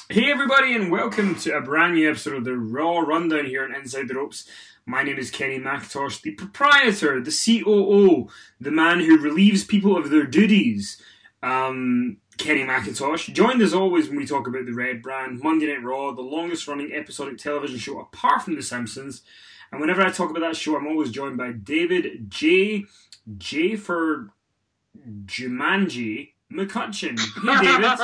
Hey everybody, and welcome to a brand new episode of the Raw Rundown here on Inside the Ropes. My name is Kenny McIntosh, the proprietor, the COO, the man who relieves people of their duties. Kenny McIntosh, joined as always when we talk about the Red Brand, Monday Night Raw, the longest running episodic television show apart from The Simpsons. And whenever I talk about that show, I'm always joined by David J for Jumanji McCutcheon. Hey David.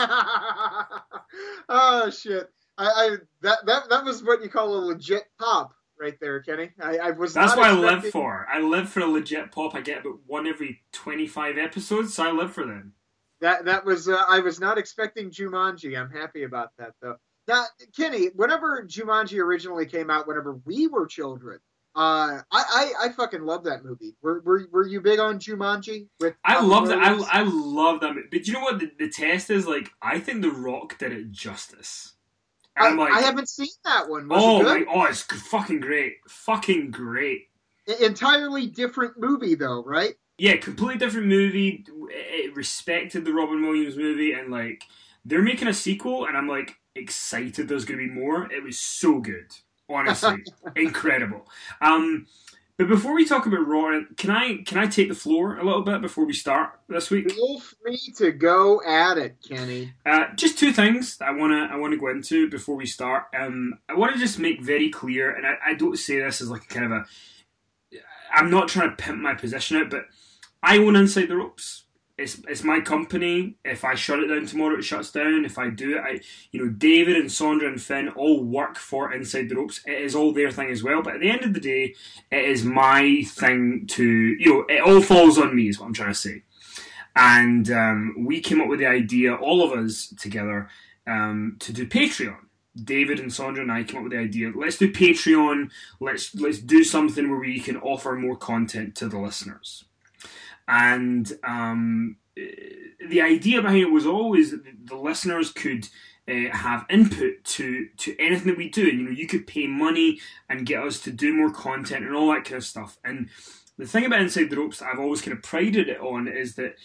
Oh shit! That was what you call a legit pop right there, Kenny. I was That's not what I live expecting for. I live for a legit pop. I get about one every 25 episodes, so I live for them. that. That was I was not expecting Jumanji. I'm happy about that though. Now, Kenny, whenever Jumanji originally came out, whenever we were children, I fucking love that movie. Were you big on Jumanji with I Robin love that. Williams? I love that. But you know what? The test is like, I think The Rock did it justice. And I'm I like, haven't seen that one. Was it oh good? my, oh, it's fucking great. Fucking great. Entirely different movie though, right? Yeah, completely different movie. It respected the Robin Williams movie, and like, they're making a sequel, and I'm like excited there's going to be more. It was so good. Honestly, incredible. But before we talk about Raw, can I take the floor a little bit before we start this week? Feel free to go at it, Kenny. Just two things that I wanna go into before we start. I want to just make very clear, and I don't say this as like a kind of a. I'm not trying to pimp my position out, but I own Inside the Ropes. It's my company. If I shut it down tomorrow, it shuts down. If I do it, David and Sondra and Finn all work for Inside the Ropes. It is all their thing as well. But at the end of the day, it is my thing to it all falls on me. Is what I'm trying to say. And we came up with the idea, all of us together, to do Patreon. David and Sondra and I came up with the idea. Let's do Patreon. Let's do something where we can offer more content to the listeners. And the idea behind it was always that the listeners could have input to anything that we do. And, you could pay money and get us to do more content and all that kind of stuff. And the thing about Inside the Ropes that I've always kind of prided it on is that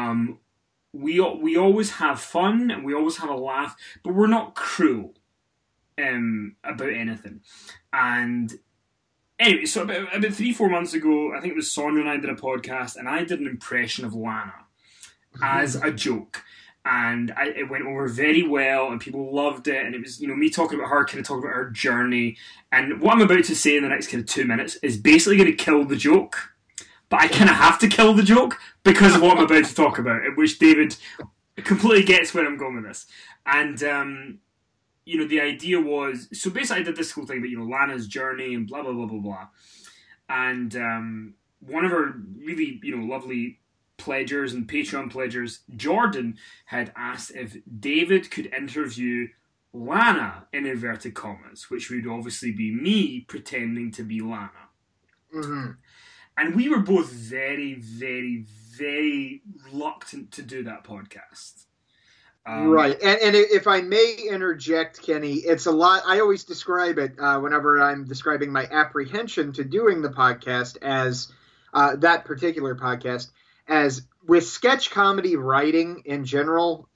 we always have fun and we always have a laugh, but we're not cruel about anything. And anyway, so about 3-4 months ago, I think it was Sondra and I did a podcast, and I did an impression of Lana as a joke. And it went over very well, and people loved it. And it was, me talking about her, kind of talking about her journey. And what I'm about to say in the next kind of 2 minutes is basically going to kill the joke. But I kind of have to kill the joke because of what I'm about to talk about, which David completely gets where I'm going with this. And the idea was, so basically I did this whole thing about, Lana's journey and blah, blah, blah, blah, blah. And one of our really, lovely pledgers and Patreon pledgers, Jordan, had asked if David could interview Lana, in inverted commas, which would obviously be me pretending to be Lana. Mm-hmm. And we were both very, very, very reluctant to do that podcast. Right. And if I may interject, Kenny, it's a lot. I always describe it whenever I'm describing my apprehension to doing the podcast as that particular podcast, as with sketch comedy writing in general,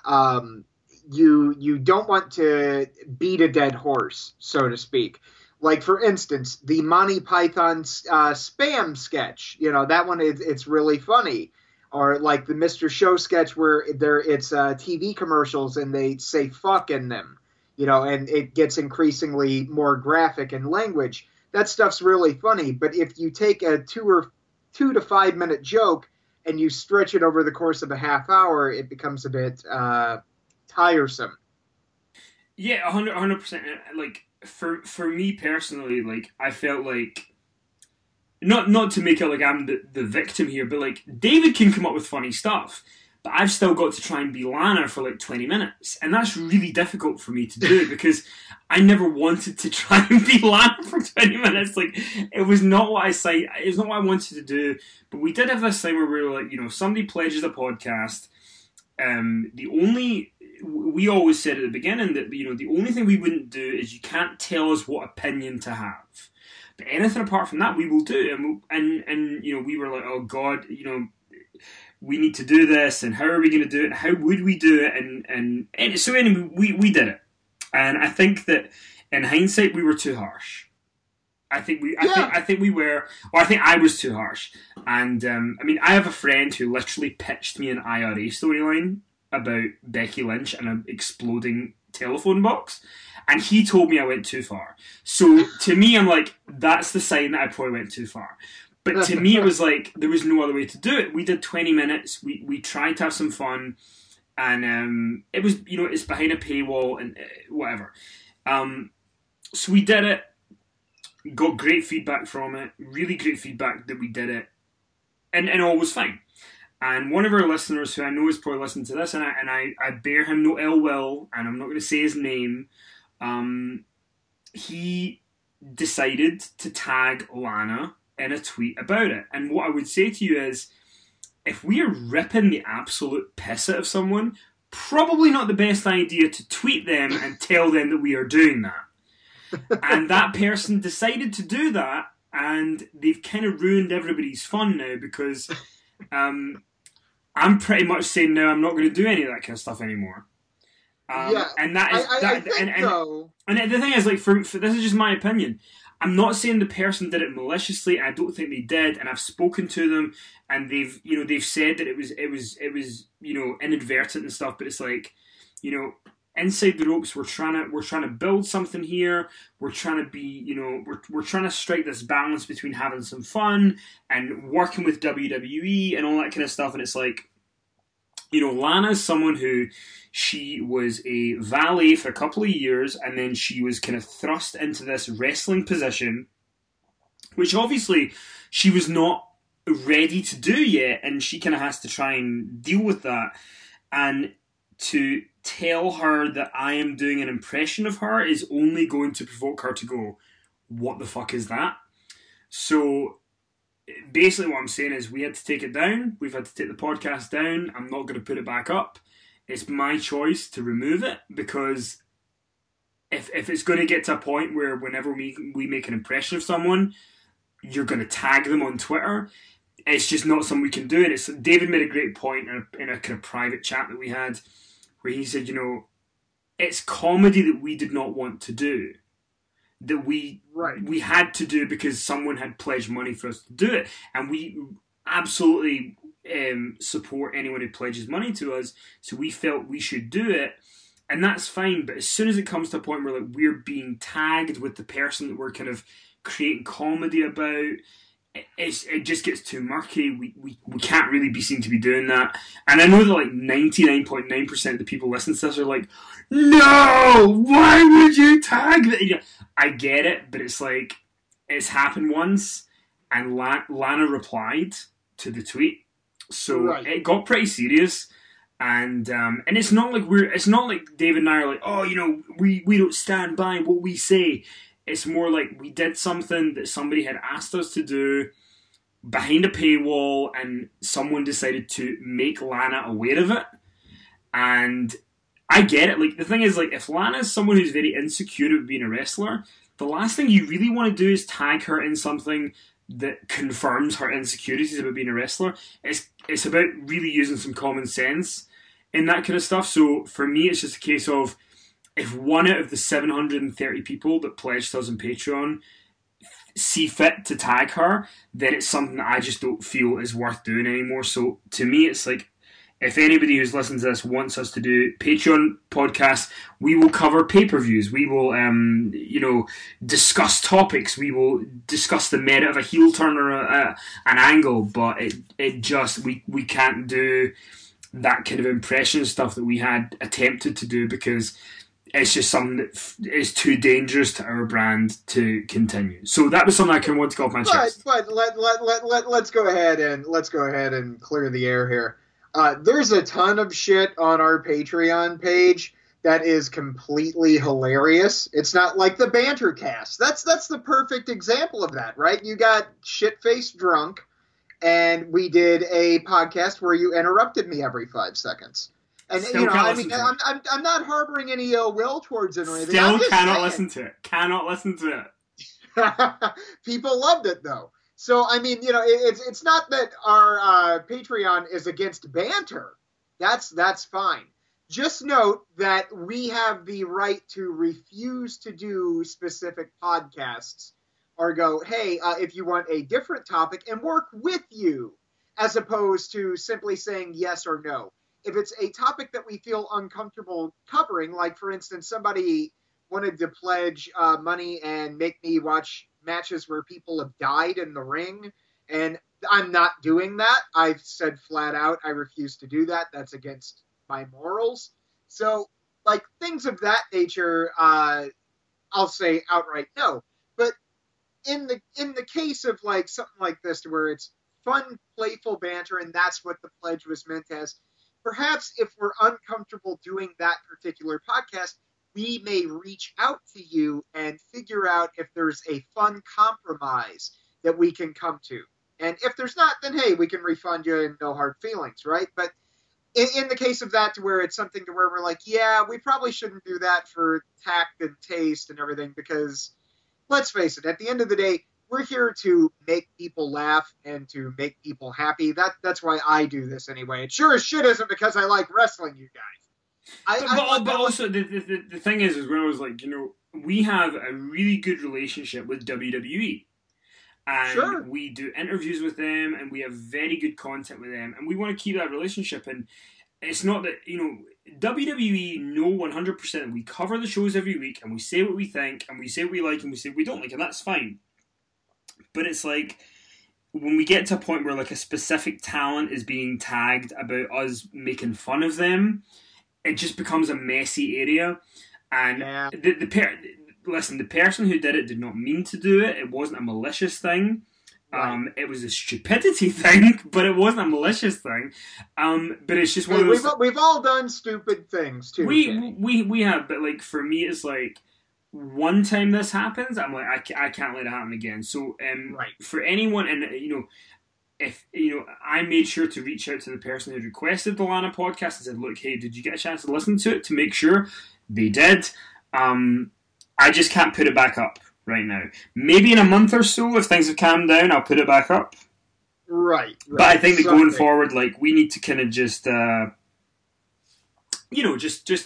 you don't want to beat a dead horse, so to speak. Like, for instance, the Monty Python spam sketch, that one, it's really funny. Or like the Mr. Show sketch where it's TV commercials and they say fuck in them, and it gets increasingly more graphic in language. That stuff's really funny. But if you take a 2 to 5 minute joke and you stretch it over the course of a half hour, it becomes a bit tiresome. Yeah, 100%. Like, for me personally, like, I felt like, not to make it like I'm the victim here, but like David can come up with funny stuff, but I've still got to try and be Lana for like 20 minutes, and that's really difficult for me to do because I never wanted to try and be Lana for 20 minutes. Like, it was not what it was not what I wanted to do. But we did have this thing where we were like, somebody pledges a podcast. We always said at the beginning that the only thing we wouldn't do is you can't tell us what opinion to have. But anything apart from that, we will do. And we were like, oh God, we need to do this, and how are we going to do it? And how would we do it? And so anyway, we did it. And I think that in hindsight, we were too harsh. I think we were. Well, I think I was too harsh. And I mean, I have a friend who literally pitched me an IRA storyline about Becky Lynch and an exploding telephone box, and he told me I went too far. So to me, I'm like, that's the sign that I probably went too far. But to me, it was like there was no other way to do it. We did 20 minutes. We tried to have some fun, and it was, you know, it's behind a paywall and whatever. So we did it. Got great feedback from it. Really great feedback that we did it, and all was fine. And one of our listeners, who I know is probably listening to this, and I bear him no ill will, and I'm not going to say his name, he decided to tag Lana in a tweet about it. And what I would say to you is, if we are ripping the absolute piss out of someone, probably not the best idea to tweet them and tell them that we are doing that. And that person decided to do that, and they've kind of ruined everybody's fun now, because I'm pretty much saying now I'm not going to do any of that kind of stuff anymore. And that is and the thing is, like, for this is just my opinion. I'm not saying the person did it maliciously. I don't think they did, and I've spoken to them, and they've said that it was inadvertent and stuff. But it's like, inside the ropes, we're trying to build something here. We're trying to be, we're trying to strike this balance between having some fun and working with WWE and all that kind of stuff. And it's like, Lana's someone who, she was a valet for a couple of years, and then she was kind of thrust into this wrestling position, which obviously she was not ready to do yet, and she kind of has to try and deal with that. And to tell her that I am doing an impression of her is only going to provoke her to go, what the fuck is that? So basically what I'm saying is, we had to take it down. We've had to take the podcast down. I'm not going to put it back up. It's my choice to remove it, because if it's going to get to a point where whenever we make an impression of someone, you're going to tag them on Twitter, it's just not something we can do. And David made a great point in a kind of private chat that we had, where he said, it's comedy that we did not want to do, that we had to do because someone had pledged money for us to do it, and we absolutely support anyone who pledges money to us, so we felt we should do it, and that's fine. But as soon as it comes to a point where, like, we're being tagged with the person that we're kind of creating comedy about, it just gets too murky. We can't really be seen to be doing that. And I know that, like, 99.9% of the people listening to this are like, no, why would you tag that? I get it, but it's like, it's happened once, and Lana replied to the tweet, so it got pretty serious. And it's not like David and I are like, oh, we don't stand by what we say. It's more like we did something that somebody had asked us to do behind a paywall, and someone decided to make Lana aware of it. And I get it. Like, the thing is, like, if Lana is someone who's very insecure about being a wrestler, the last thing you really want to do is tag her in something that confirms her insecurities about being a wrestler. It's about really using some common sense in that kind of stuff. So for me, it's just a case of, if one out of the 730 people that pledged us on Patreon see fit to tag her, then it's something that I just don't feel is worth doing anymore. So to me, it's like, if anybody who's listening to this wants us to do Patreon podcasts, we will cover pay-per-views. We will, discuss topics. We will discuss the merit of a heel turn or an angle. But we can't do that kind of impression stuff that we had attempted to do, because it's just something that is too dangerous to our brand to continue. So that was something I kind of want to go off my chest. But let's go ahead and clear the air here. There's a ton of shit on our Patreon page that is completely hilarious. It's not like the banter cast. That's the perfect example of that, right? You got shit-faced drunk, and we did a podcast where you interrupted me every 5 seconds. And I'm not harboring any ill will towards it or anything. Still cannot listen to it. Cannot listen to it. People loved it though. So I mean, it's not that our Patreon is against banter. That's fine. just note that we have the right to refuse to do specific podcasts or go, hey, if you want a different topic, and work with you, as opposed to simply saying yes or no. If it's a topic that we feel uncomfortable covering, like, for instance, somebody wanted to pledge money and make me watch matches where people have died in the ring, and I'm not doing that. I've said flat out I refuse to do that. That's against my morals. So, like, things of that nature, I'll say outright no. But in the case of, like, something like this, where it's fun, playful banter, and that's what the pledge was meant as, perhaps if we're uncomfortable doing that particular podcast, we may reach out to you and figure out if there's a fun compromise that we can come to. And if there's not, then hey, we can refund you and no hard feelings, right? But in the case of that, to where it's something to where we're like, yeah, we probably shouldn't do that for tact and taste and everything, because let's face it, at the end of the day, we're here to make people laugh and to make people happy. That's why I do this anyway. It sure as shit isn't because I like wrestling, you guys. But also, the thing is when I was like, we have a really good relationship with WWE. And Sure. we do interviews with them, and we have very good content with them, and we want to keep that relationship. And it's not that, WWE know 100% we cover the shows every week, and we say what we think, and we say what we like, and we say what we don't like, and that's fine. But it's like, when we get to a point where, like, a specific talent is being tagged about us making fun of them, it just becomes a messy area. And Yeah. Listen, the person who did it did not mean to do it. It wasn't a malicious thing. Right. It was a stupidity thing, but it wasn't a malicious thing. But it's just one of those. We've all done stupid things too. We have, but like for me, it's like one time this happens, I'm like I can't let it happen again. So Right. for anyone, and if I made sure to reach out to the person who requested the Lana podcast and said, look, hey, did you get a chance to listen to it? To make sure they did. I just can't put it back up right now. Maybe in a month or so, if things have calmed down, I'll put it back up. Right. But I think that going forward, like, we need to kind of just, just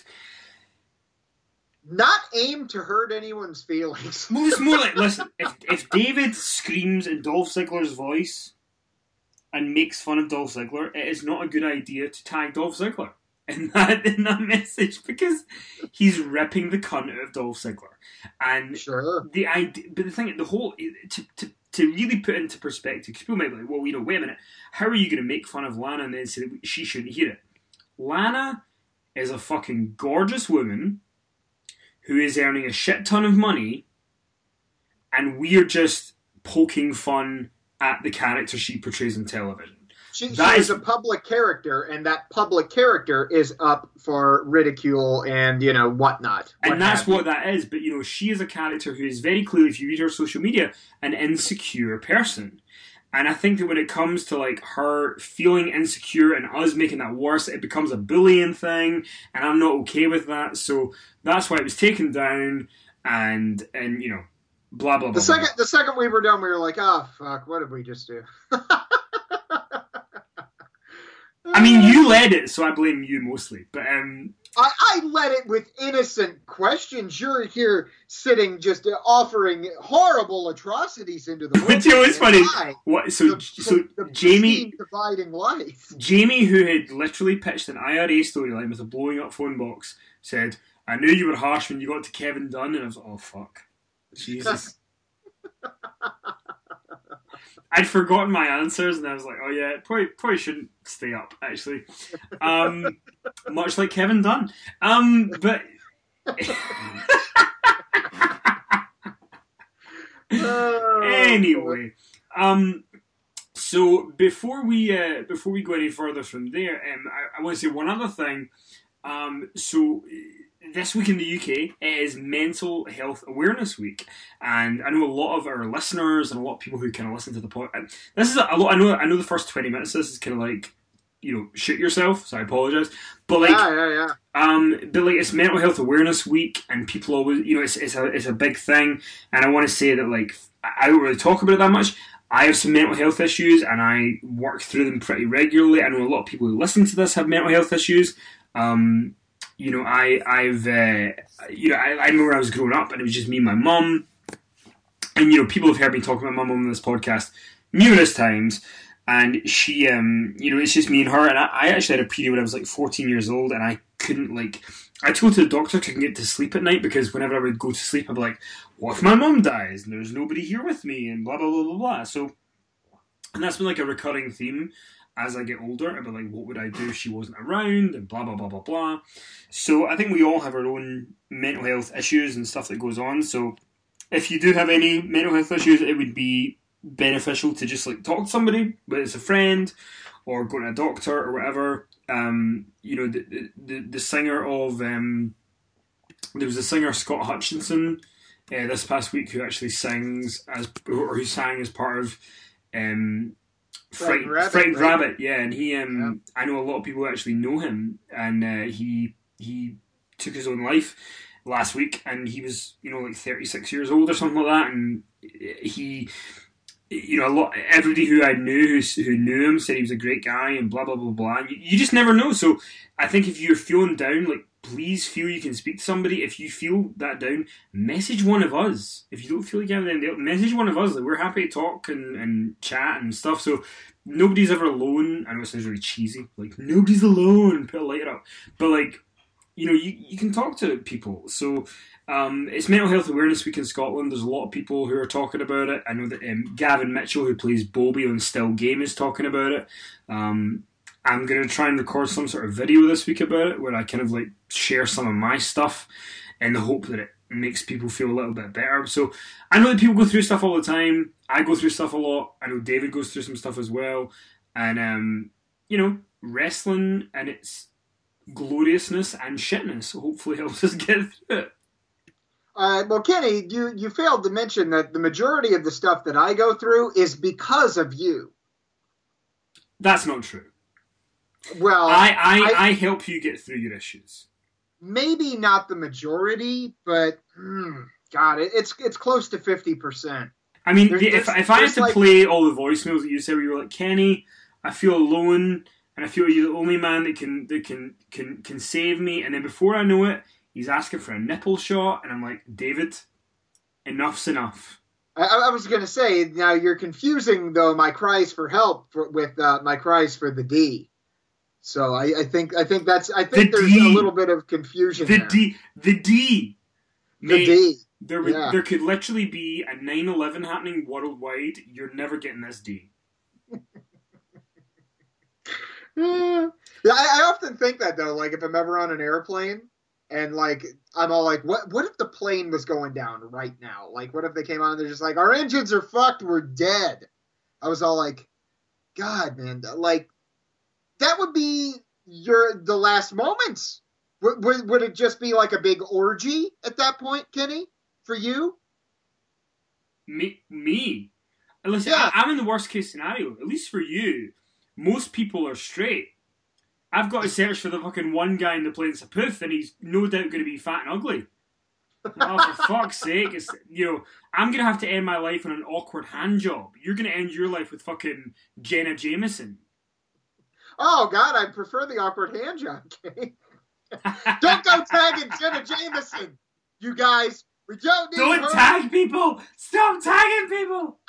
not aim to hurt anyone's feelings. Well, it's more like, listen, if David screams in Dolph Ziggler's voice and makes fun of Dolph Ziggler, it is not a good idea to tag Dolph Ziggler in that message, because he's ripping the cunt out of Dolph Ziggler. And sure. the idea, but the thing, the whole, to really put into perspective, because people might be like, well, wait a minute, how are you going to make fun of Lana and then say that she shouldn't hear it? Lana is a fucking gorgeous woman who is earning a shit ton of money, and we're just poking fun at the character she portrays on television. She is a public character, and that public character is up for ridicule and, whatnot. And that's what that is. But, she is a character who is very clearly, if you read her social media, an insecure person. And I think that when it comes to, like, her feeling insecure and us making that worse, it becomes a bullying thing, and I'm not okay with that. So that's why it was taken down, and blah, blah, blah. The second we were done, we were like, oh, fuck, what did we just do? I mean, you led it, so I blame you mostly. But I led it with innocent questions. You're here sitting just offering horrible atrocities into the world. But it's funny. So Jamie dividing life. Jamie, who had literally pitched an IRA storyline with a blowing up phone box, said, "I knew you were harsh when you got to Kevin Dunn," and I was like, "Oh fuck, Jesus." I'd forgotten my answers, and I was like, "Oh yeah, probably shouldn't stay up." Actually, much like Kevin Dunn. But anyway, so before we go any further from there, I want to say one other thing. So this week in the UK is Mental Health Awareness Week, and I know a lot of our listeners and a lot of people who kind of listen to the podcast. This is a lot. I know the first 20 minutes. This is kind of like, shoot yourself. So I apologize, but like, yeah. But like, it's Mental Health Awareness Week, and people always, it's a big thing. And I want to say that, like, I don't really talk about it that much. I have some mental health issues, and I work through them pretty regularly. I know a lot of people who listen to this have mental health issues. I remember when I was growing up and it was just me and my mum. And, people have heard me talk about my mum on this podcast numerous times. And she, it's just me and her. And I actually had a period when I was like 14 years old and I couldn't, I told the doctor I couldn't get to sleep at night because whenever I would go to sleep, I'd be like, what if my mum dies and there's nobody here with me and blah, blah, blah, blah, blah. So, and that's been like a recurring theme as I get older. I'd be like, what would I do if she wasn't around and blah, blah, blah, blah, blah. So I think we all have our own mental health issues and stuff that goes on. So if you do have any mental health issues, it would be beneficial to just talk to somebody, whether it's a friend or go to a doctor or whatever. The singer of there was a singer, Scott Hutchinson, this past week who actually sang as part of Frightened Rabbit, yeah, and he I know a lot of people who actually know him, and he took his own life last week, and he was 36 years old or something like that, and he. Everybody who I knew who knew him said he was a great guy and blah blah blah blah. You just never know. So I think if you're feeling down, please feel you can speak to somebody. If you feel that down, message one of us. If you don't feel like having anything else, message one of us. We're happy to talk and chat and stuff. So nobody's ever alone. I know it sounds really cheesy. Nobody's alone. Put a lighter up. But you can talk to people. So. It's Mental Health Awareness Week in Scotland. There's a lot of people who are talking about it. I know that Gavin Mitchell, who plays Bobby on Still Game, is talking about it. I'm going to try and record some sort of video this week about it, where I kind of share some of my stuff in the hope that it makes people feel a little bit better. So I know that people go through stuff all the time. I go through stuff a lot. I know David goes through some stuff as well. And, wrestling and its gloriousness and shitness hopefully helps us get through it. Well, Kenny, you failed to mention that the majority of the stuff that I go through is because of you. That's not true. Well, I help you get through your issues. Maybe not the majority, but God, it's close to 50%. I mean, if I had to play all the voicemails that you said, where you were like, Kenny, I feel alone, and I feel you're the only man that can save me, and then before I know it. He's asking for a nipple shot, and I'm like, David, enough's enough. I was going to say, now you're confusing, though, my cries for help with my cries for the D. So I think there's a little bit of confusion there. The D. The D. There could literally be a 9/11 happening worldwide. You're never getting this D. I often think that, though, if I'm ever on an airplane, and I'm all like, what if the plane was going down right now? What if they came on and they're just like, our engines are fucked, we're dead. I was all like, God, man, that would be the last moments. Would it just be a big orgy at that point, Kenny, for you? Me? Listen, yeah. I'm in the worst case scenario. At least for you, most people are straight. I've got to search for the fucking one guy in the plane's a poof, and he's no doubt going to be fat and ugly. Oh, for fuck's sake. It's, I'm going to have to end my life on an awkward hand job. You're going to end your life with fucking Jenna Jameson. Oh, God, I prefer the awkward hand job, Kenny. Don't go tagging Jenna Jameson, you guys. We don't need her. Don't tag people. Stop tagging people.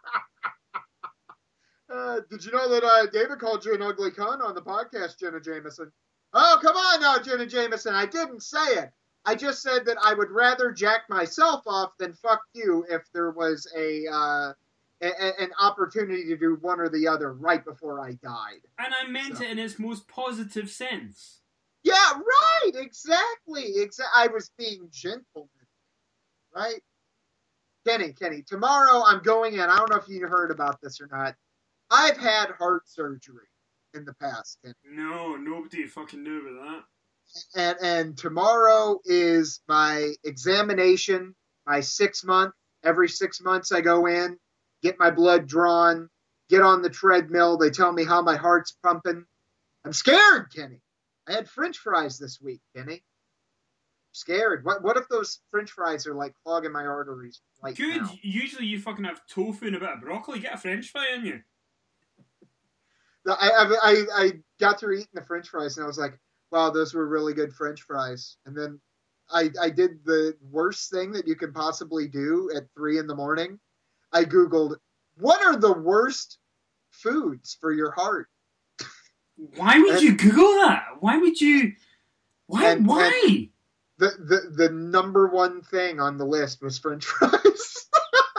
Did you know that David called you an ugly cunt on the podcast, Jenna Jameson? Oh, come on now, Jenna Jameson. I didn't say it. I just said that I would rather jack myself off than fuck you if there was an opportunity to do one or the other right before I died. And I meant it in its most positive sense. Yeah, right. Exactly. I was being gentle. Right? Kenny, tomorrow I'm going in. I don't know if you heard about this or not. I've had heart surgery in the past. Kenny. No, nobody fucking knew about that. And tomorrow is my examination, my 6 month. Every 6 months I go in, get my blood drawn, get on the treadmill. They tell me how my heart's pumping. I'm scared, Kenny. I had French fries this week, Kenny. Scared. What if those French fries are clogging my arteries right Good. now? Usually you fucking have tofu and a bit of broccoli. Get a French fry in you. I got through eating the French fries and I was like, wow, those were really good French fries. And then I did the worst thing that you could possibly do at 3 a.m. I Googled, what are the worst foods for your heart? Why would And, you Google that? Why would you? Why? and Why? the number one thing on the list was French fries.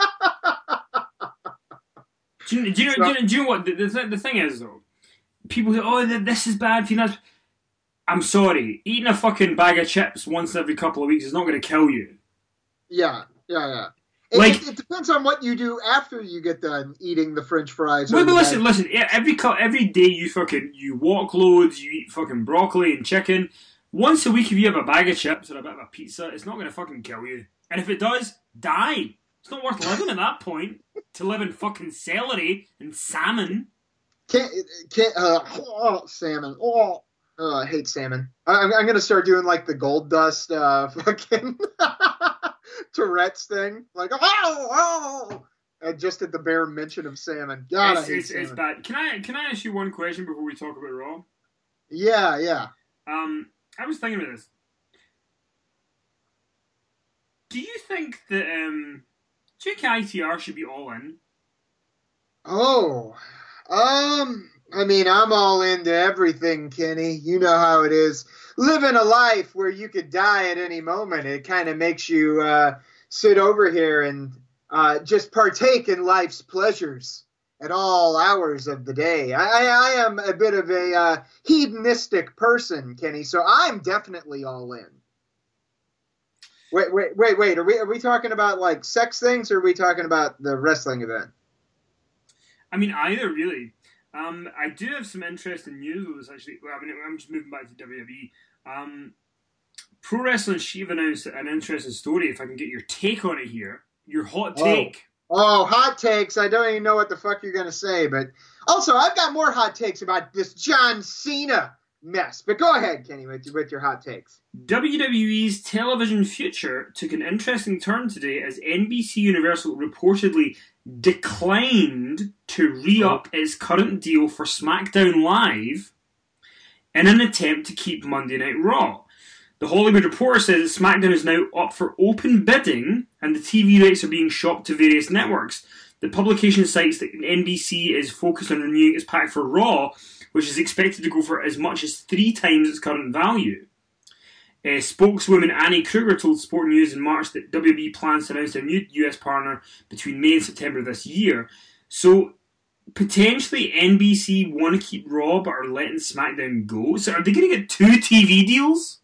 Do you know what the thing is though? People say, "Oh, this is bad for you." I'm sorry, eating a fucking bag of chips once every couple of weeks is not going to kill you. Yeah. Like, It depends on what you do after you get done eating the French fries. wait, but listen. Every day you walk loads, you eat fucking broccoli and chicken. Once a week, if you have a bag of chips or a bit of a pizza, it's not going to fucking kill you. And if it does, die. It's not worth living at that point to live in fucking celery and salmon. Salmon. I hate salmon. I'm going to start doing like the gold dust fucking Tourette's thing. Like, just at the bare mention of salmon. God, I hate salmon. It's bad. Can I ask you one question before we talk about Raw? Yeah. I was thinking about this. Do you think that do you think ITR should be all in? Oh, I mean, I'm all into everything, Kenny. You know how it is. Living a life where you could die at any moment, it kind of makes you sit over here and just partake in life's pleasures at all hours of the day. I am a bit of a hedonistic person, Kenny, so I'm definitely all in. Wait. Are we talking about like sex things, or are we talking about the wrestling event? I mean, either really. I do have some interesting news with this actually. Well, I mean, I'm just moving back to WWE. Pro Wrestling Sheet announced an interesting story. If I can get your take on it here, your hot take. Oh, hot takes! I don't even know what the fuck you're gonna say, but also I've got more hot takes about this John Cena mess. But go ahead, Kenny, with your hot takes. WWE's television future took an interesting turn today as NBC Universal reportedly declined to re-up its current deal for SmackDown Live in an attempt to keep Monday Night Raw. The Hollywood Reporter says that SmackDown is now up for open bidding and the TV rights are being shopped to various networks. The publication cites that NBC is focused on renewing its pack for Raw, which is expected to go for as much as 3 times its current value. Spokeswoman Annie Kruger told Sport News in March that WWE plans to announce a new US partner between May and September of this year. So, potentially NBC want to keep Raw but are letting SmackDown go. So, are they going to get 2 TV deals?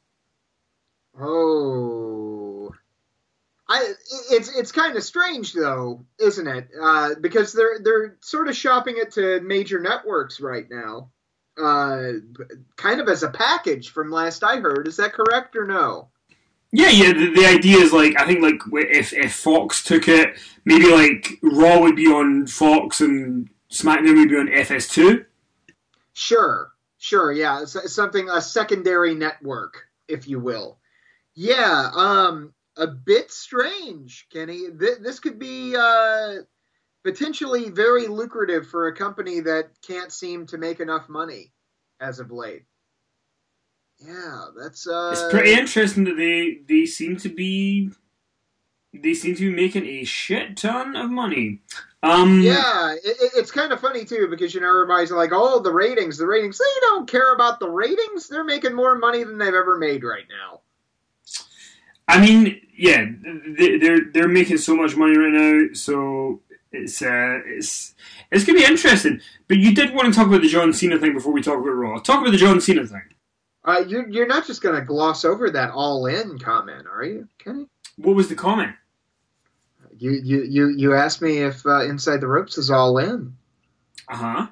Oh, it's kind of strange though, isn't it? Because they're sort of shopping it to major networks right now, kind of as a package. From last I heard, is that correct or no? Yeah. The idea is like I think like if Fox took it, maybe like Raw would be on Fox and SmackDown would be on FS2. Sure, yeah, something, a secondary network, if you will. Yeah, a bit strange, Kenny. This could be potentially very lucrative for a company that can't seem to make enough money as of late. Yeah, that's It's pretty interesting that they seem to be making a shit ton of money. Yeah, it's kind of funny too because everybody's like, "Oh, the ratings." They don't care about the ratings. They're making more money than they've ever made right now. I mean, yeah, they're making so much money right now, so it's gonna be interesting. But you did want to talk about the John Cena thing before we talk about Raw. Talk about the John Cena thing. You're not just gonna gloss over that all in comment, are you, Kenny? What was the comment? You asked me if Inside the Ropes is all in. Uh-huh.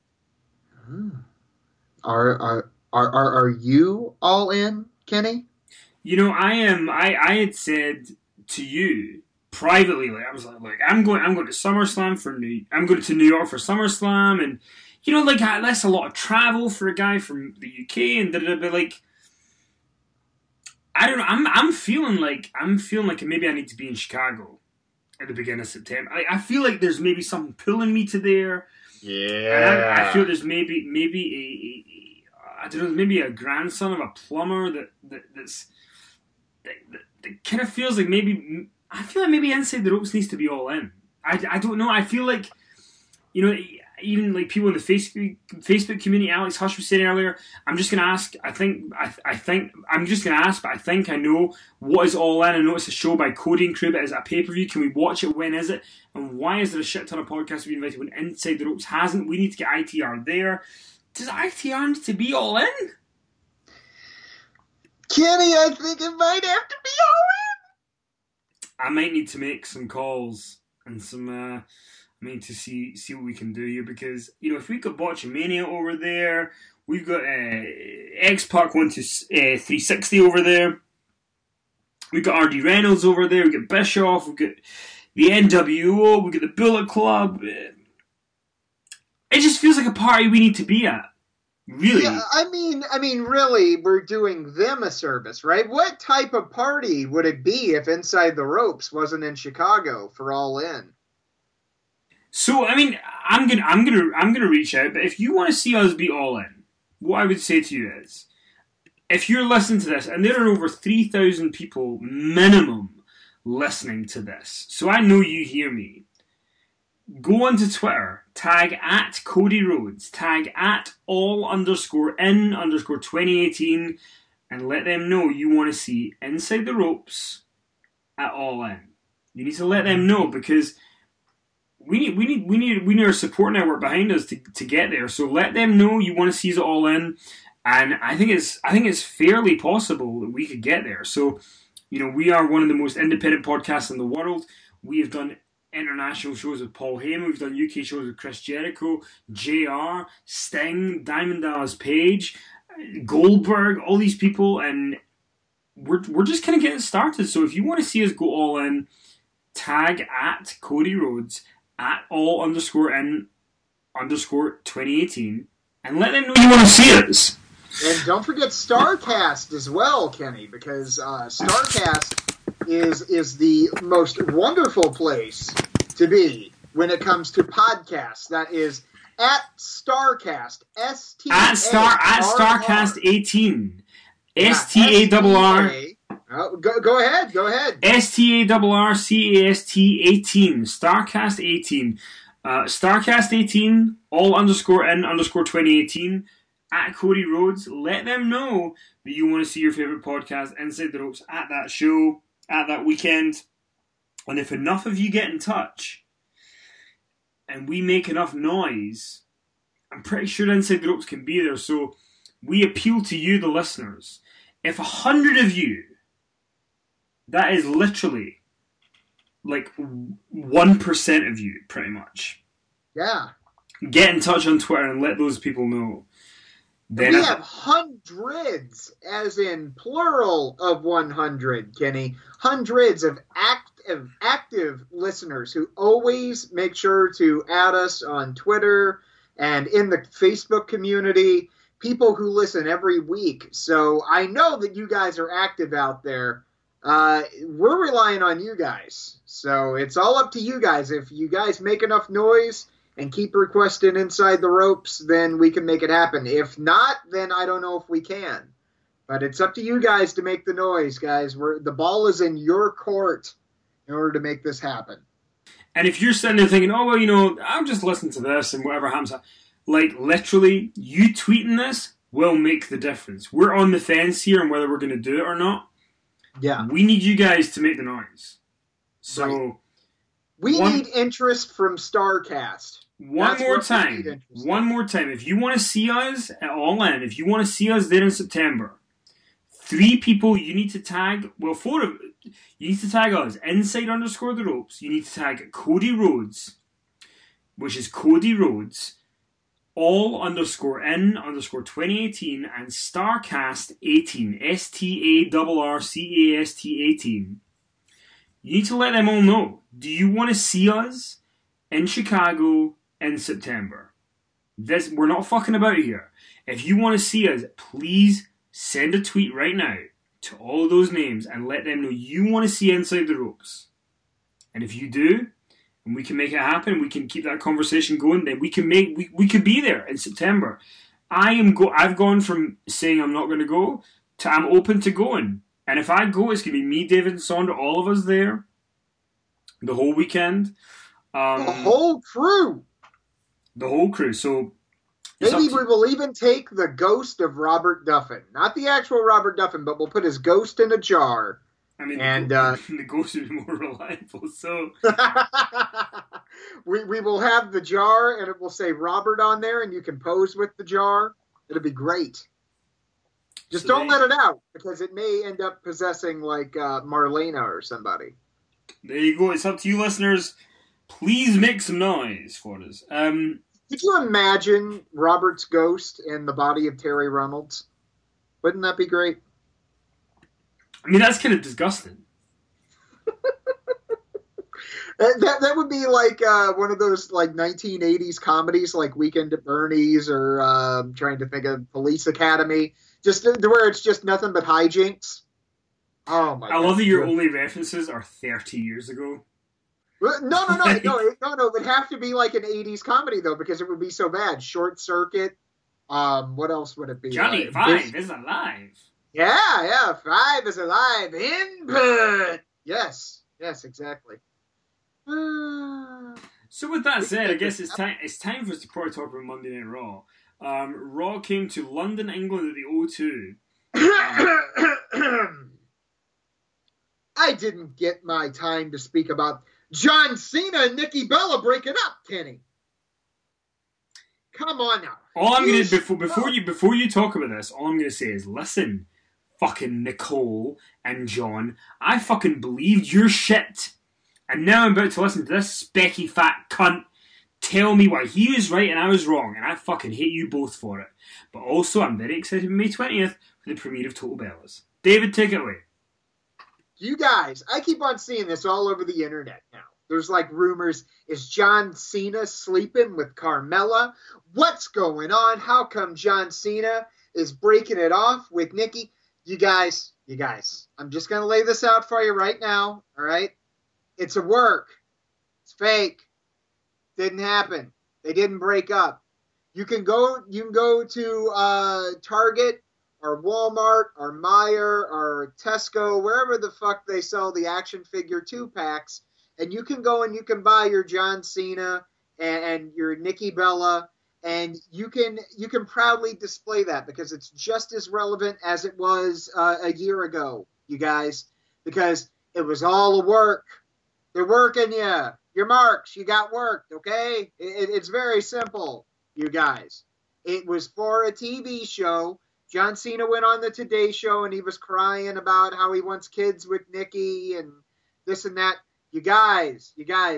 Are you all in, Kenny? I am. I had said to you privately, like I was like, I'm going to SummerSlam I'm going to New York for SummerSlam, and like that's a lot of travel for a guy from the UK, and but like I don't know. I'm feeling like maybe I need to be in Chicago at the beginning of September. I feel like there's maybe something pulling me to there. Yeah. And I feel there's maybe I don't know, maybe a grandson of a plumber that kind of feels like maybe, I feel like maybe Inside the Ropes needs to be All In. I don't know. I feel like, even like people in the Facebook community, Alex Hush was saying earlier, I'm just going to ask, I'm just going to ask, but I think I know what is All In. I know it's a show by Cody and crew, but is it a pay-per-view? Can we watch it? When is it? And why is there a shit ton of podcasts being invited when Inside the Ropes hasn't? We need to get ITR there. Does ITR need to be All In? Kenny, I think it might have to be All In. I might need to make some calls and some... I mean, to see what we can do here, because if we've got Botchamania over there, we've got X-Pac 1 to 360 over there, we've got RD Reynolds over there, we've got Bischoff, we've got the NWO, we've got the Bullet Club. It just feels like a party we need to be at. Really? Yeah, I mean, really, we're doing them a service, right? What type of party would it be if Inside the Ropes wasn't in Chicago for All In? So, I mean, I'm gonna reach out, but if you want to see us be All In, what I would say to you is, if you're listening to this, and there are over 3,000 people minimum listening to this, so I know you hear me, go onto Twitter, tag at Cody Rhodes, tag at all_in_2018, and let them know you want to see Inside the Ropes at All In. You need to let them know, because we need our support network behind us to get there. So let them know you want to see us All In, and I think it's fairly possible that we could get there. So, we are one of the most independent podcasts in the world. We have done international shows with Paul Heyman. We've done UK shows with Chris Jericho, JR, Sting, Diamond Dallas Page, Goldberg, all these people, and we're just kind of getting started. So if you want to see us go All In, tag at Cody Rhodes at all_in_2018 and let them know you want to see us. And don't forget StarCast as well, Kenny, because StarCast is the most wonderful place to be when it comes to podcasts. That is at StarCast, StarCast 18, STARR. Go ahead. STARRCAST 18, StarCast 18, StarCast 18, all_in_2018 at Cody Rhodes. Let them know that you want to see your favorite podcast, Inside the Ropes, at that show, at that weekend. And if enough of you get in touch and we make enough noise, I'm pretty sure Inside the Ropes can be there. So we appeal to you, the listeners. If 100 of you, that is literally like 1% of you, pretty much. Yeah. Get in touch on Twitter and let those people know. Then we have hundreds, as in plural of 100, Kenny. Hundreds of active listeners who always make sure to add us on Twitter and in the Facebook community. People who listen every week. So I know that you guys are active out there. We're relying on you guys. So it's all up to you guys. If you guys make enough noise and keep requesting Inside the Ropes, then we can make it happen. If not, then I don't know if we can. But it's up to you guys to make the noise, guys. The ball is in your court in order to make this happen. And if you're sitting there thinking, oh, well, I'm just listening to this and whatever happens, like, literally, you tweeting this will make the difference. We're on the fence here on whether we're going to do it or not. Yeah. We need you guys to make the noise. So... Right. We need interest from StarCast. One more time. If you want to see us at All In, if you want to see us there in September, 3 people you need to tag, 4 of you need to tag us, Inside_the Ropes. You need to tag Cody Rhodes, which is Cody Rhodes, all_in_2018 and StarCast 18, STARRCAST 18. You need to let them all know. Do you want to see us in Chicago in September? We're not fucking about here. If you want to see us, please send a tweet right now to all of those names and let them know you want to see Inside the Ropes. And if you do, and we can make it happen, we can keep that conversation going, then we could be there in September. I've gone from saying I'm not going to go to I'm open to going. And if I go, it's going to be me, David, and Sondra, all of us there, the whole weekend, The um, whole crew. the whole crew. So it's Maybe up to we will even take the ghost of Robert Duffin. Not the actual Robert Duffin, but we'll put his ghost in a jar. I mean, And the ghost would be more reliable. So we will have the jar, and it will say Robert on there, and you can pose with the jar. It'll be great. Just so don't let it out, because it may end up possessing, like, Marlena or somebody. there you go. It's up to you, listeners. Please make some noise for us. Could you imagine Robert's ghost in the body of Terry Reynolds? Wouldn't that be great? I mean, that's kind of disgusting. That would be like one of those like 1980s comedies, like Weekend at Bernie's, or trying to think of Police Academy, just where it's just nothing but hijinks. Oh my I god! love that your only references are 30 years ago. No. It would have to be like an 80s comedy though, because it would be so bad. Short Circuit. What else would it be? Johnny Five is alive. Yeah. Five is alive. Input. Yes, exactly. So with that said, I guess it's time for us to probably talk about Monday Night Raw. Raw came to London, England at the O2. I didn't get my time to speak about John Cena and Nikki Bella breaking up, Kenny. Come on now. All I'm gonna before you talk about this, all I'm gonna say is listen, fucking Nicole and John, I fucking believed your shit. And now I'm about to listen to this specky fat cunt tell me why he was right and I was wrong, and I fucking hate you both for it. But also, I'm very excited for May 20th for the premiere of Total Bellas. David, take it away. You guys, I keep on seeing this all over the internet now. There's like rumors, is John Cena sleeping with Carmella? What's going on? How come John Cena is breaking it off with Nikki? You guys, I'm just going to lay this out for you right now, all right? It's a work. It's fake. Didn't happen. They didn't break up. You can go to Target or Walmart or Meijer or Tesco, wherever the fuck they sell the action figure 2-packs, and you can go and you can buy your John Cena and your Nikki Bella, and you can proudly display that, because it's just as relevant as it was a year ago, you guys, because it was all a work. They're working you. Your marks, you got worked, okay? It's very simple, you guys. It was for a TV show. John Cena went on the Today Show and he was crying about how he wants kids with Nikki and this and that. You guys,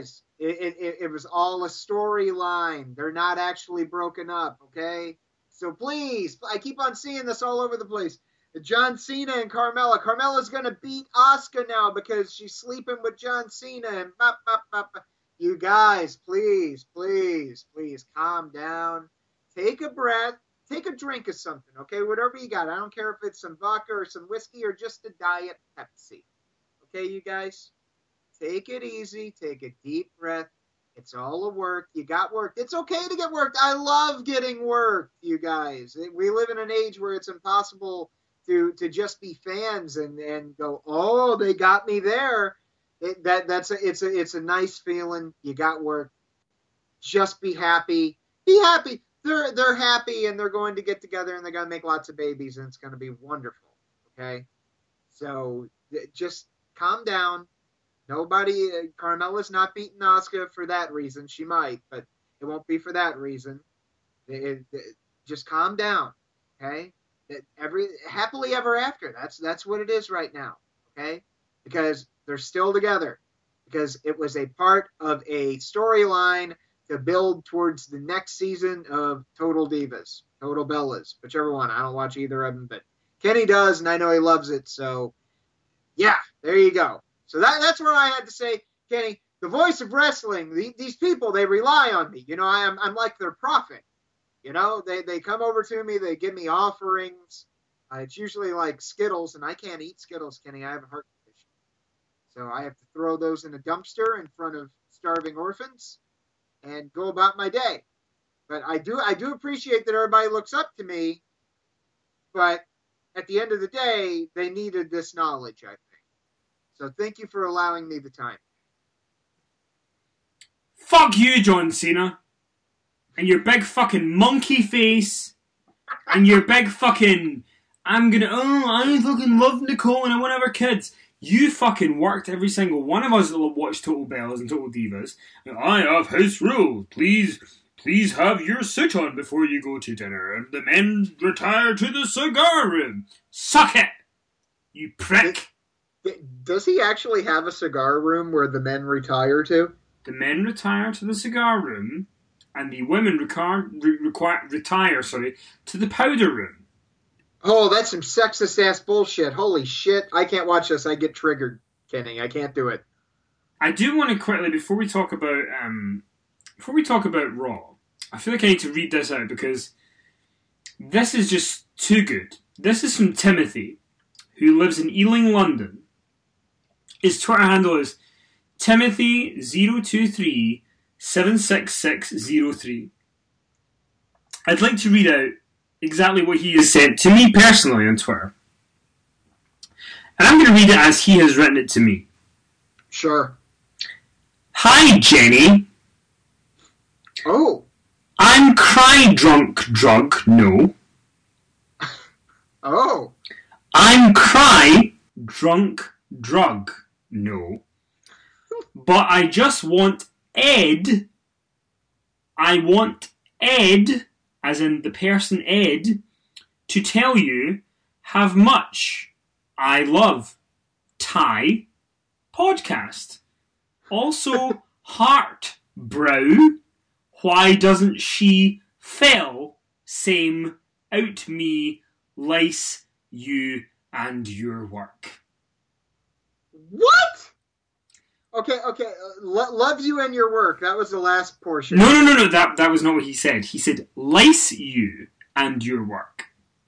it was all a storyline. They're not actually broken up, okay? So please, I keep on seeing this all over the place. John Cena and Carmella. Carmella's going to beat Asuka now because she's sleeping with John Cena. And you guys, please, calm down. Take a breath. Take a drink of something, okay? Whatever you got. I don't care if it's some vodka or some whiskey or just a Diet Pepsi. Okay, you guys? Take it easy. Take a deep breath. It's all a work. You got worked. It's okay to get worked. I love getting worked, you guys. We live in an age where it's impossible to just be fans and go, oh, they got me there. It's a nice feeling. You got work. Just be happy. Be happy. They're happy and they're going to get together and they're going to make lots of babies and it's going to be wonderful. Okay, so just calm down. Carmella's not beating Asuka for that reason. She might, but it won't be for that reason. Just calm down. Okay. Happily ever after. That's what it is right now. Okay, because they're still together, because it was a part of a storyline to build towards the next season of Total Divas, Total Bellas, whichever one. I don't watch either of them, but Kenny does, and I know he loves it. So yeah, there you go. So that's what I had to say, Kenny. The voice of wrestling. These people, they rely on me. You know, I'm like their prophet. You know, they come over to me, they give me offerings. It's usually like Skittles, and I can't eat Skittles, Kenny. I have a heart condition. So I have to throw those in a dumpster in front of starving orphans and go about my day. But I do appreciate that everybody looks up to me. But at the end of the day, they needed this knowledge, I think. So thank you for allowing me the time. Fuck you, John Cena. And your big fucking monkey face. And your big fucking... I fucking love Nicole and I want to have our kids. You fucking worked every single one of us that watch Total Bellas and Total Divas. I have house rules. Please have your suit on before you go to dinner. And the men retire to the cigar room. Suck it, you prick. Does he actually have a cigar room where the men retire to? The men retire to the cigar room, and the women retire to the powder room. Oh, that's some sexist-ass bullshit. Holy shit. I can't watch this. I get triggered, Kenny. I can't do it. I do want to quickly, before we talk about Raw, I feel like I need to read this out because this is just too good. This is from Timothy, who lives in Ealing, London. His Twitter handle is Timothy023-76603. I'd like to read out exactly what he has sent to me personally on Twitter. And I'm going to read it as he has written it to me. Sure. Hi, Jenny. Oh. I'm cry drunk drug, no. Oh. I'm cry drunk drug, no. But I just want Ed. I want Ed, as in the person Ed, to tell you how much I love Thai podcast. Also, Heart Brow. Why doesn't she fell same out me lice you and your work? What? Okay. Love you and your work. That was the last portion. No. That was not what he said. He said lice you and your work.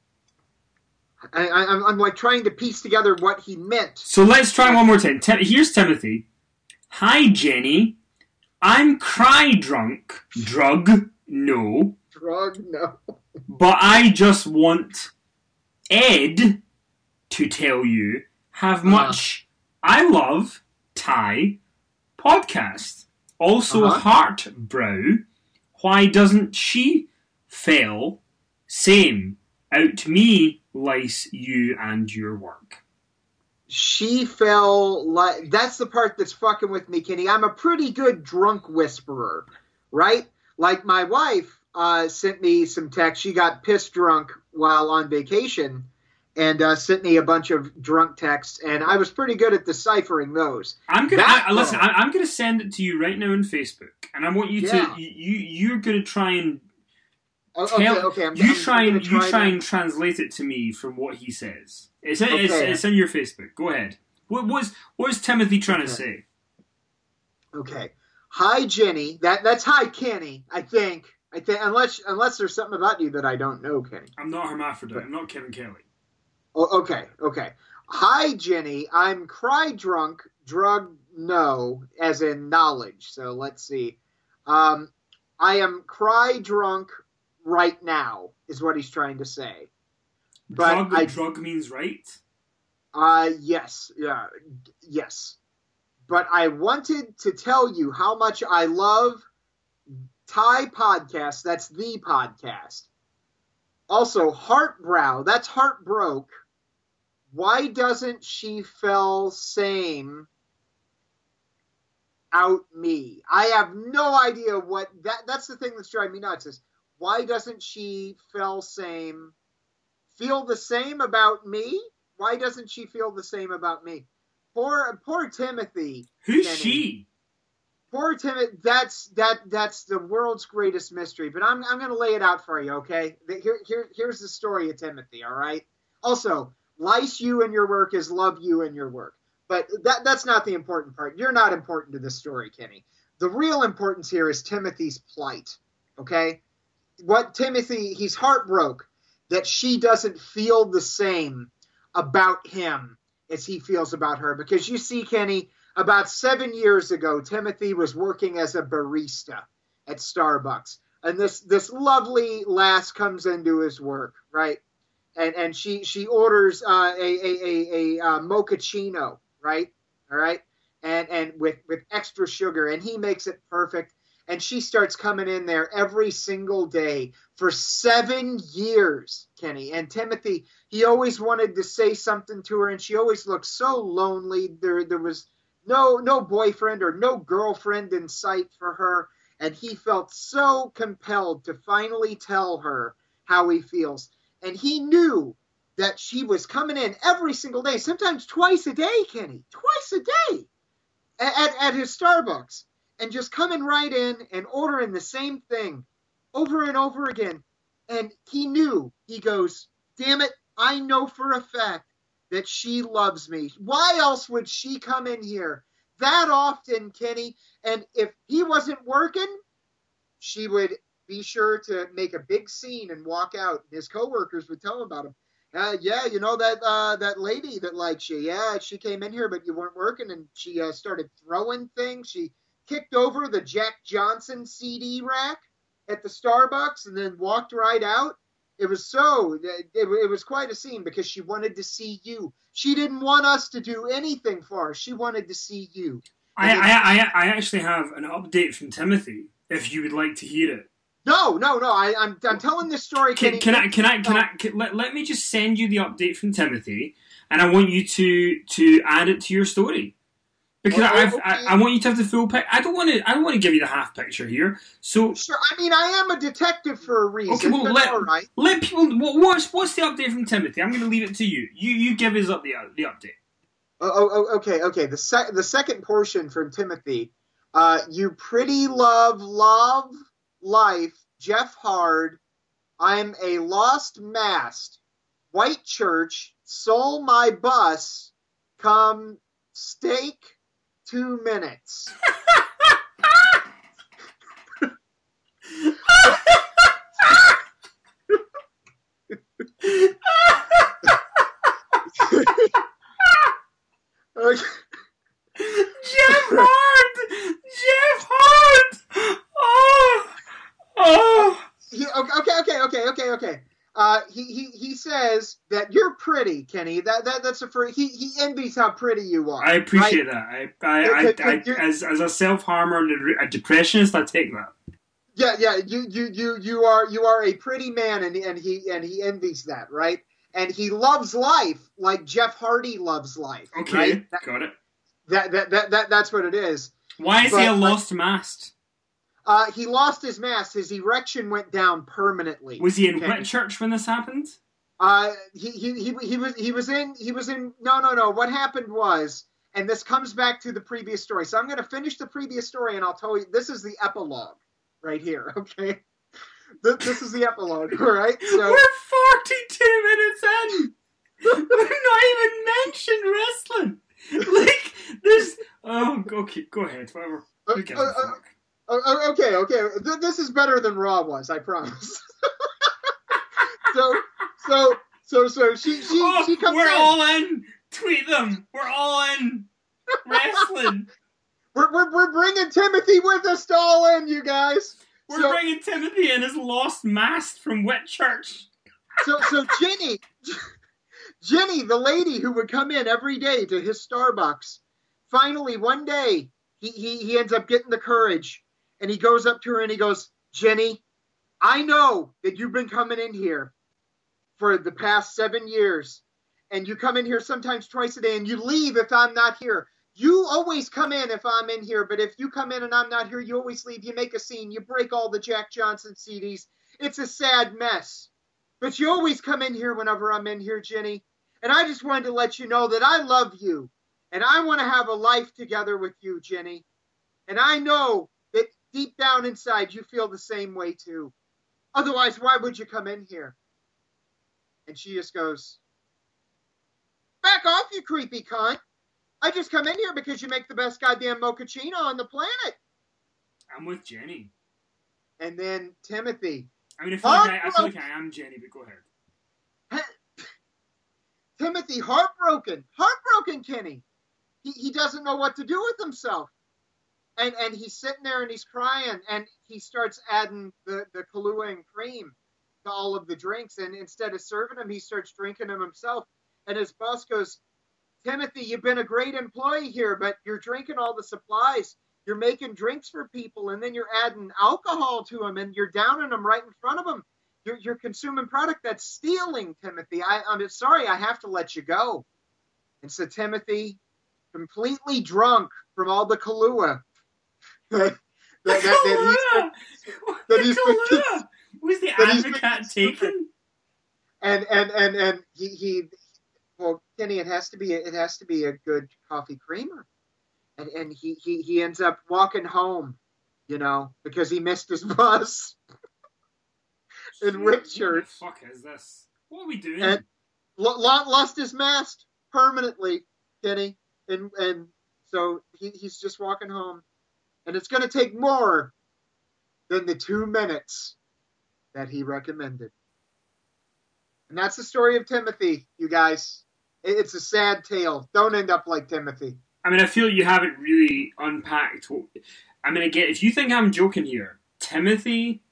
I'm like trying to piece together what he meant. So let's try one more time. Here's Timothy. Hi, Jenny. I'm cry drunk. Drug, no. Drug, no. But I just want Ed to tell you how much I love Thai podcast. Also, Heart Brow. Why doesn't she fail? Same. Out me lice you and your work. She fell like... That's the part that's fucking with me, Kenny. I'm a pretty good drunk whisperer, right? Like my wife sent me some text. She got pissed drunk while on vacation and sent me a bunch of drunk texts, and I was pretty good at deciphering those. I'm gonna send it to you right now on Facebook, and I want you to... You're gonna try and... You try and translate it to me from what he says. It's in your Facebook. Go ahead. What's Timothy trying to say? Okay. Hi, Jenny. That's hi, Kenny. I think unless there's something about you that I don't know, Kenny. I'm not hermaphrodite. I'm not Kevin Kelly. Oh, okay. Hi, Jenny. I'm cry drunk. Drug no, as in knowledge. So let's see. I am cry drunk right now is what he's trying to say. But drug means right? Yes. Yeah. Yes. But I wanted to tell you how much I love Thai podcast. That's the podcast. Also, Heartbrow. That's Heartbroke. Why doesn't she fell same out me? I have no idea what that's the thing that's driving me nuts is why doesn't she feel the same about me? Why doesn't she feel the same about me? Poor Timothy. Who's Kenny. She? Poor Timothy. That's the world's greatest mystery. But I'm going to lay it out for you, okay? Here's the story of Timothy, all right? Also, lice you and your work is love you and your work. But that's not the important part. You're not important to this story, Kenny. The real importance here is Timothy's plight, okay? What Timothy, he's heartbroken that she doesn't feel the same about him as he feels about her. Because you see, Kenny, about 7 years ago, Timothy was working as a barista at Starbucks. and this lovely lass comes into his work, right? And she orders a mochaccino, right? All right, and with extra sugar, and he makes it perfect. And she starts coming in there every single day for 7 years, Kenny. And Timothy, he always wanted to say something to her, and she always looked so lonely. There was no boyfriend or no girlfriend in sight for her, and he felt so compelled to finally tell her how he feels. And he knew that she was coming in every single day, sometimes twice a day, Kenny, twice a day at his Starbucks, and just coming right in and ordering the same thing over and over again. And he knew, he goes, damn it, I know for a fact that she loves me. Why else would she come in here that often, Kenny? And if he wasn't working, she would be sure to make a big scene and walk out. His coworkers would tell him about him. Yeah, you know that lady that likes you. Yeah, she came in here, but you weren't working, and she started throwing things. She kicked over the Jack Johnson CD rack at the Starbucks and then walked right out. It was quite a scene because she wanted to see you. She didn't want us to do anything for her. She wanted to see you. I actually have an update from Timothy. If you would like to hear it. No. I'm telling this story. Let me just send you the update from Timothy, and I want you to add it to your story. Because I want you to have the full picture. I don't want to give you the half picture here. So sure, I mean, I am a detective for a reason. Okay, well, let people. What's the update from Timothy? I'm going to leave it to you. You give us up the update. Okay. The second portion from Timothy. You pretty love life, Jeff Hard. I'm a lost mast. White church. Soul my bus. Come steak. 2 minutes. Okay. Jeff Hart. Okay. He says that you're pretty, Kenny. That's he envies how pretty you are. I appreciate that. I as a self-harmer and a depressionist, I take that. Yeah. You are a pretty man, and he envies that, right? And he loves life like Jeff Hardy loves life. Okay, right? Got it. That's what it is. Why is he a lost mast? He lost his mast. His erection went down permanently. Was he in Whitchurch when this happened? He was in. No. What happened was, and this comes back to the previous story. So I'm going to finish the previous story, and I'll tell you. This is the epilogue, right here. Okay. This is the epilogue. All right. So we're 42 minutes in. We've not even mentioned wrestling. Like there's. Oh, okay. Go ahead. Whatever. Okay. This is better than Raw was, I promise. So she comes we're all in. Tweet them. We're all in. Wrestling. We're bringing Timothy with us to all in, you guys. We're bringing Timothy and his lost mast from Whitchurch. So Jenny, the lady who would come in every day to his Starbucks, finally one day he ends up getting the courage. And he goes up to her and he goes, Jenny, I know that you've been coming in here for the past 7 years. And you come in here sometimes twice a day and you leave if I'm not here. You always come in if I'm in here. But if you come in and I'm not here, you always leave. You make a scene. You break all the Jack Johnson CDs. It's a sad mess. But you always come in here whenever I'm in here, Jenny. And I just wanted to let you know that I love you. And I want to have a life together with you, Jenny. And I know that deep down inside, you feel the same way too. Otherwise, why would you come in here? And she just goes, back off, you creepy cunt. I just come in here because you make the best goddamn mochaccino on the planet. I'm with Jenny. And then Timothy. I mean, I feel like I am Jenny, but go ahead. Timothy, heartbroken, Kenny. He doesn't know what to do with himself. And he's sitting there and he's crying, and he starts adding the Kahlua and cream to all of the drinks, and instead of serving him, he starts drinking them himself. And his boss goes, Timothy, you've been a great employee here, but you're drinking all the supplies. You're making drinks for people, and then you're adding alcohol to them, and you're downing them right in front of them. You're consuming product that's stealing, Timothy. I'm sorry, I have to let you go. And so Timothy, completely drunk from all the Kahlua, Kahlua! Was the advocate taken? And he well, Kenny, it has to be a good coffee creamer. And he ends up walking home, because he missed his bus in Whitchurch. What the fuck is this? What are we doing? And lost his mask permanently, Kenny. And so he's just walking home. And it's going to take more than the 2 minutes that he recommended. And that's the story of Timothy, you guys. It's a sad tale. Don't end up like Timothy. I mean, I feel you haven't really unpacked. Again, if you think I'm joking here, Timothy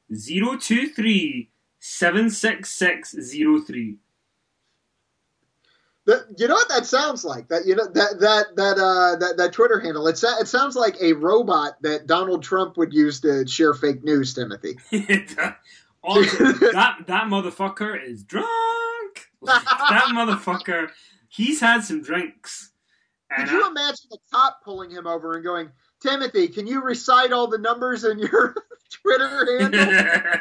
023-76603. You know what that sounds like? That Twitter handle. It sounds like a robot that Donald Trump would use to share fake news, Timothy. that motherfucker is drunk. That motherfucker, he's had some drinks. Could you imagine the cop pulling him over and going, Timothy, can you recite all the numbers in your Twitter handle?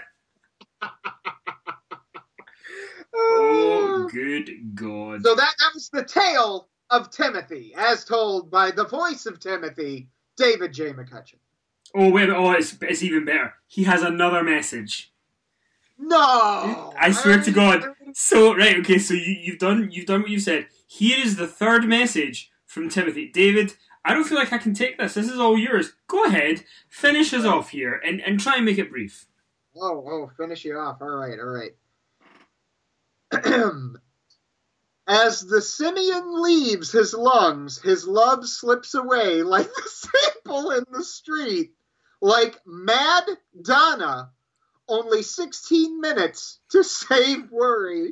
Oh, good God. So that was the tale of Timothy, as told by the voice of Timothy, David J. McCutcheon. Oh, wait, it's even better. He has another message. No! I swear to God. So, right, okay, so you've done what you said. Here is the third message from Timothy. David, I don't feel like I can take this. This is all yours. Go ahead. Finish us off here and try and make it brief. Oh, finish you off. All right. As the simian leaves his lungs, his love slips away like the sample in the street. Like Mad Donna, only 16 minutes to save worry.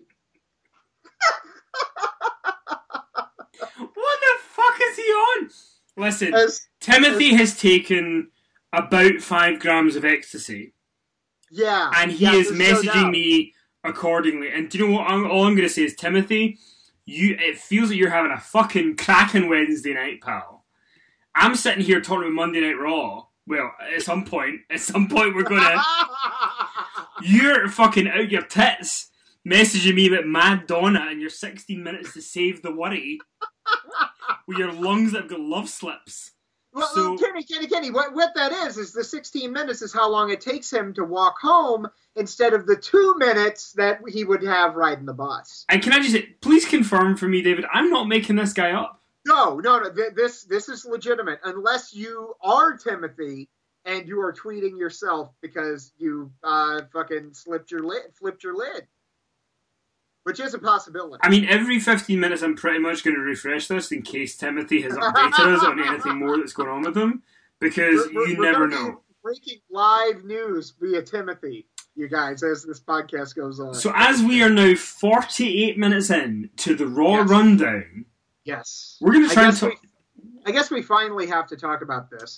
What the fuck is he on? Listen, Timothy has taken about 5 grams of ecstasy. Yeah. And he is messaging me accordingly. And do you know what? All I'm going to say is, Timothy, it feels like you're having a fucking cracking Wednesday night, pal. I'm sitting here talking about Monday Night Raw. Well, at some point we're going to... You're fucking out your tits messaging me about Mad Donna and your 16 minutes to save the worry with your lungs that have got love slips. Well, Kenny, what that is the 16 minutes is how long it takes him to walk home instead of the 2 minutes that he would have riding the bus. And can I just say, please confirm for me, David, I'm not making this guy up. No. This is legitimate. Unless you are Timothy and you are tweeting yourself because you fucking flipped your lid. Which is a possibility. I mean, every 15 minutes I'm pretty much going to refresh this in case Timothy has updated us on anything more that's going on with him. Because you never know. Breaking live news via Timothy, you guys, as this podcast goes on. So as we are now 48 minutes in to the Raw rundown, yes, we're going to try and talk... I guess we finally have to talk about this.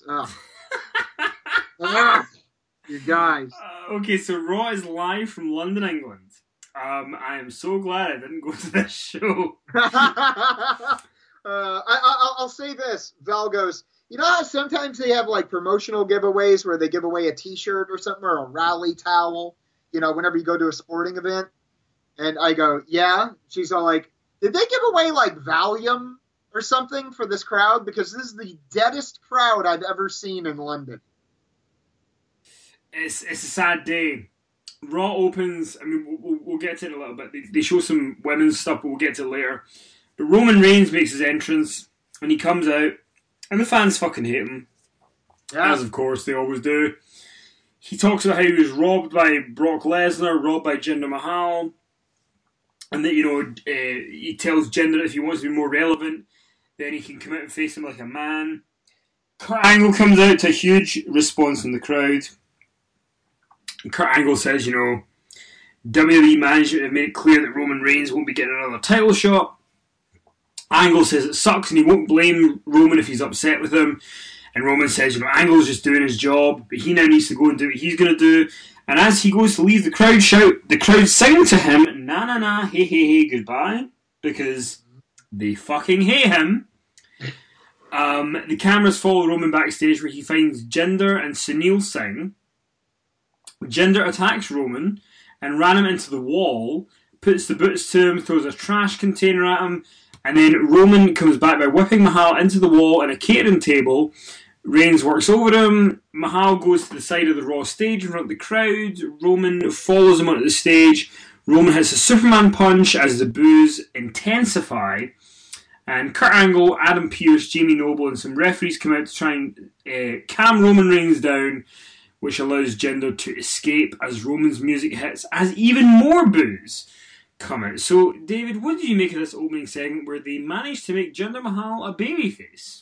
You guys. Okay, so Raw is live from London, England. I am so glad I didn't go to this show. I'll say this. Val goes, you know how sometimes they have like promotional giveaways where they give away a t-shirt or something or a rally towel, whenever you go to a sporting event? And I go, yeah. She's all like, did they give away like Valium or something for this crowd? Because this is the deadest crowd I've ever seen in London. It's a sad day. Raw opens, I mean, we'll get to it in a little bit. They show some women's stuff, but we'll get to it later. But Roman Reigns makes his entrance, and he comes out, and the fans fucking hate him. Yeah. As, of course, they always do. He talks about how he was robbed by Brock Lesnar, robbed by Jinder Mahal, and that, he tells Jinder if he wants to be more relevant, then he can come out and face him like a man. Kurt Angle comes out to a huge response from the crowd. And Kurt Angle says, WWE management have made it clear that Roman Reigns won't be getting another title shot. Angle says it sucks and he won't blame Roman if he's upset with him. And Roman says, Angle's just doing his job, but he now needs to go and do what he's going to do. And as he goes to leave, the crowd sing to him, na na na, hey hey hey, goodbye, because they fucking hate him. The cameras follow Roman backstage where he finds Jinder and Sunil Singh. Jinder attacks Roman and ran him into the wall, puts the boots to him, throws a trash container at him, and then Roman comes back by whipping Mahal into the wall and a catering table. Reigns works over him. Mahal goes to the side of the Raw stage in front of the crowd. Roman follows him onto the stage. Roman hits a Superman punch as the boos intensify. And Kurt Angle, Adam Pearce, Jamie Noble, and some referees come out to try and calm Roman Reigns down, which allows Jinder to escape as Roman's music hits, as even more boos come out. So, David, what did you make of this opening segment where they managed to make Jinder Mahal a babyface?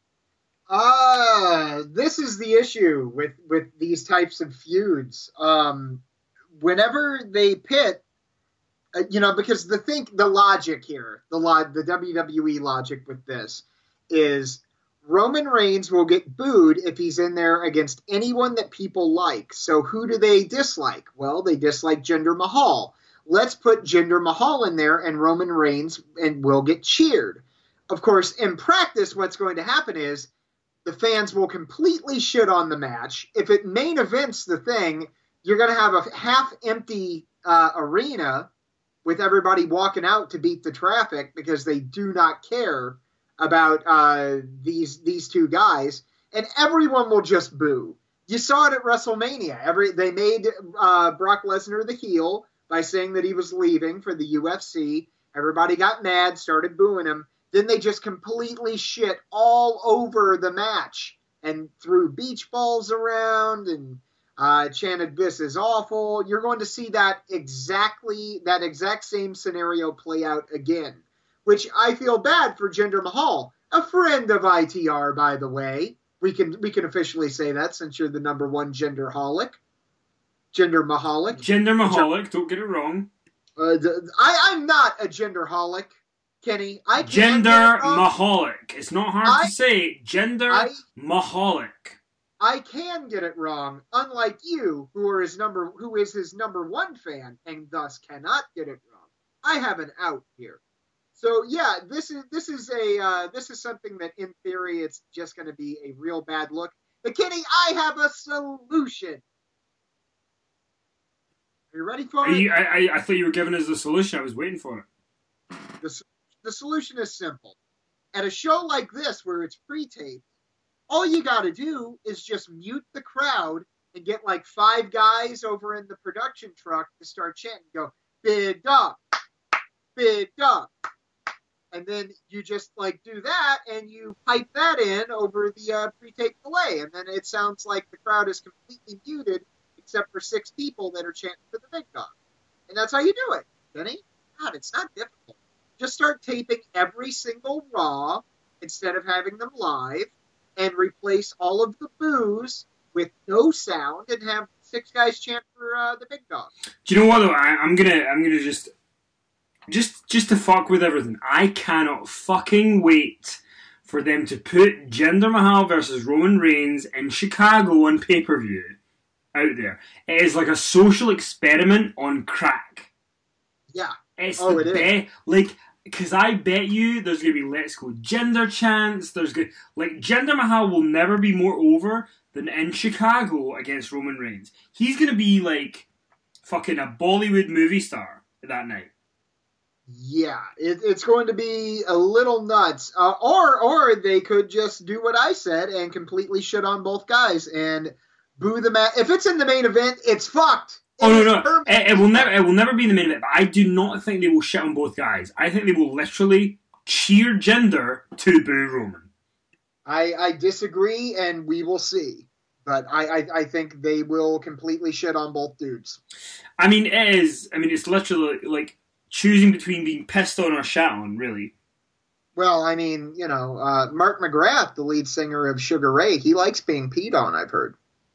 This is the issue with these types of feuds. Whenever they pit, because the logic here, the WWE logic with this is Roman Reigns will get booed if he's in there against anyone that people like. So who do they dislike? Well, they dislike Jinder Mahal. Let's put Jinder Mahal in there and Roman Reigns and will get cheered. Of course, in practice, what's going to happen is the fans will completely shit on the match. If it main events the thing, you're going to have a half-empty arena with everybody walking out to beat the traffic because they do not care about these two guys, and everyone will just boo. You saw it at WrestleMania. They made Brock Lesnar the heel by saying that he was leaving for the UFC. Everybody got mad, started booing him. Then they just completely shit all over the match and threw beach balls around and chanted, "This is awful." You're going to see that exact same scenario play out again, which I feel bad for Jinder Mahal, a friend of ITR, by the way. We can officially say that since you're the number one Jinder-holic. Jinder Mahalic. Jinder Mahalic, don't get it wrong. I'm not a Jinder-holic. Kenny, I can't Gender Mahalic. It's not hard to say. Gender Mahalic. I can get it wrong, unlike you, who is his number one fan, and thus cannot get it wrong. I have an out here. So yeah, this is something that in theory it's just going to be a real bad look. But Kenny, I have a solution. Are you ready for it? I thought you were giving us the solution. I was waiting for it. The solution is simple. At a show like this, where it's pre-taped, all you got to do is just mute the crowd and get like 5 guys over in the production truck to start chanting. Go, "Big dog, big dog." And then you just like do that and you pipe that in over the pre-tape delay. And then it sounds like the crowd is completely muted except for 6 people that are chanting for the big dog. And that's how you do it, Benny. God, it's not difficult. Just start taping every single Raw instead of having them live and replace all of the boos with no sound and have 6 guys chant for the big dog. Do you know what though? I'm gonna just to fuck with everything. I cannot fucking wait for them to put Jinder Mahal versus Roman Reigns in Chicago on pay-per-view out there. It is like a social experiment on crack. Yeah. It's the best. Like, because I bet you there's going to be Let's Go Jinder chants. Jinder Mahal will never be more over than in Chicago against Roman Reigns. He's going to be like fucking a Bollywood movie star that night. Yeah, it's going to be a little nuts. Or they could just do what I said and completely shit on both guys and boo the match. If it's in the main event, it's fucked. No. It will never be in the main event. But I do not think they will shit on both guys. I think they will literally cheer Jinder to boo Roman. I disagree, and we will see. But I think they will completely shit on both dudes. It's literally like choosing between being pissed on or shat on, really. Well, I mean, Mark McGrath, the lead singer of Sugar Ray, he likes being peed on, I've heard.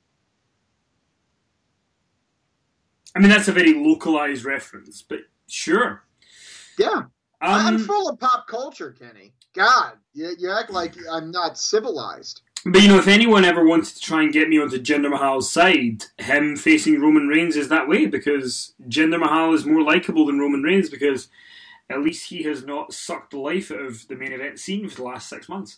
I mean, that's a very localized reference, but sure. Yeah. I'm full of pop culture, Kenny. God, you act like I'm not civilized. But, if anyone ever wanted to try and get me onto Jinder Mahal's side, him facing Roman Reigns is that way, because Jinder Mahal is more likable than Roman Reigns, because at least he has not sucked the life out of the main event scene for the last 6 months.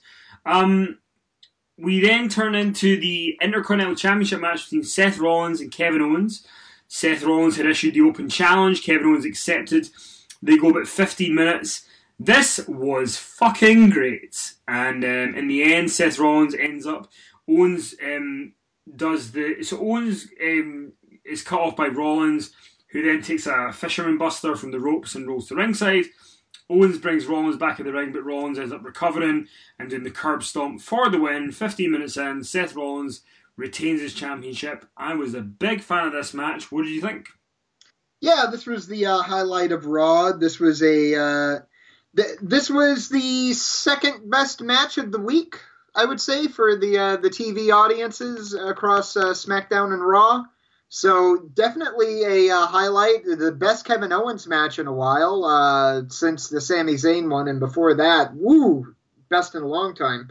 We then turn into the Intercontinental Championship match between Seth Rollins and Kevin Owens. Seth Rollins had issued the open challenge. Kevin Owens accepted. They go about 15 minutes. This was fucking great. And in the end, Seth Rollins ends up... Owens Owens is cut off by Rollins, who then takes a fisherman buster from the ropes and rolls to ringside. Owens brings Rollins back in the ring, but Rollins ends up recovering and doing the curb stomp for the win. 15 minutes in, Seth Rollins retains his championship. I was a big fan of this match. What did you think? Yeah, this was the highlight of Raw. This was this was the second best match of the week, I would say, for the TV audiences across SmackDown and Raw. So definitely a highlight. The best Kevin Owens match in a while, since the Sami Zayn one, and before that, best in a long time.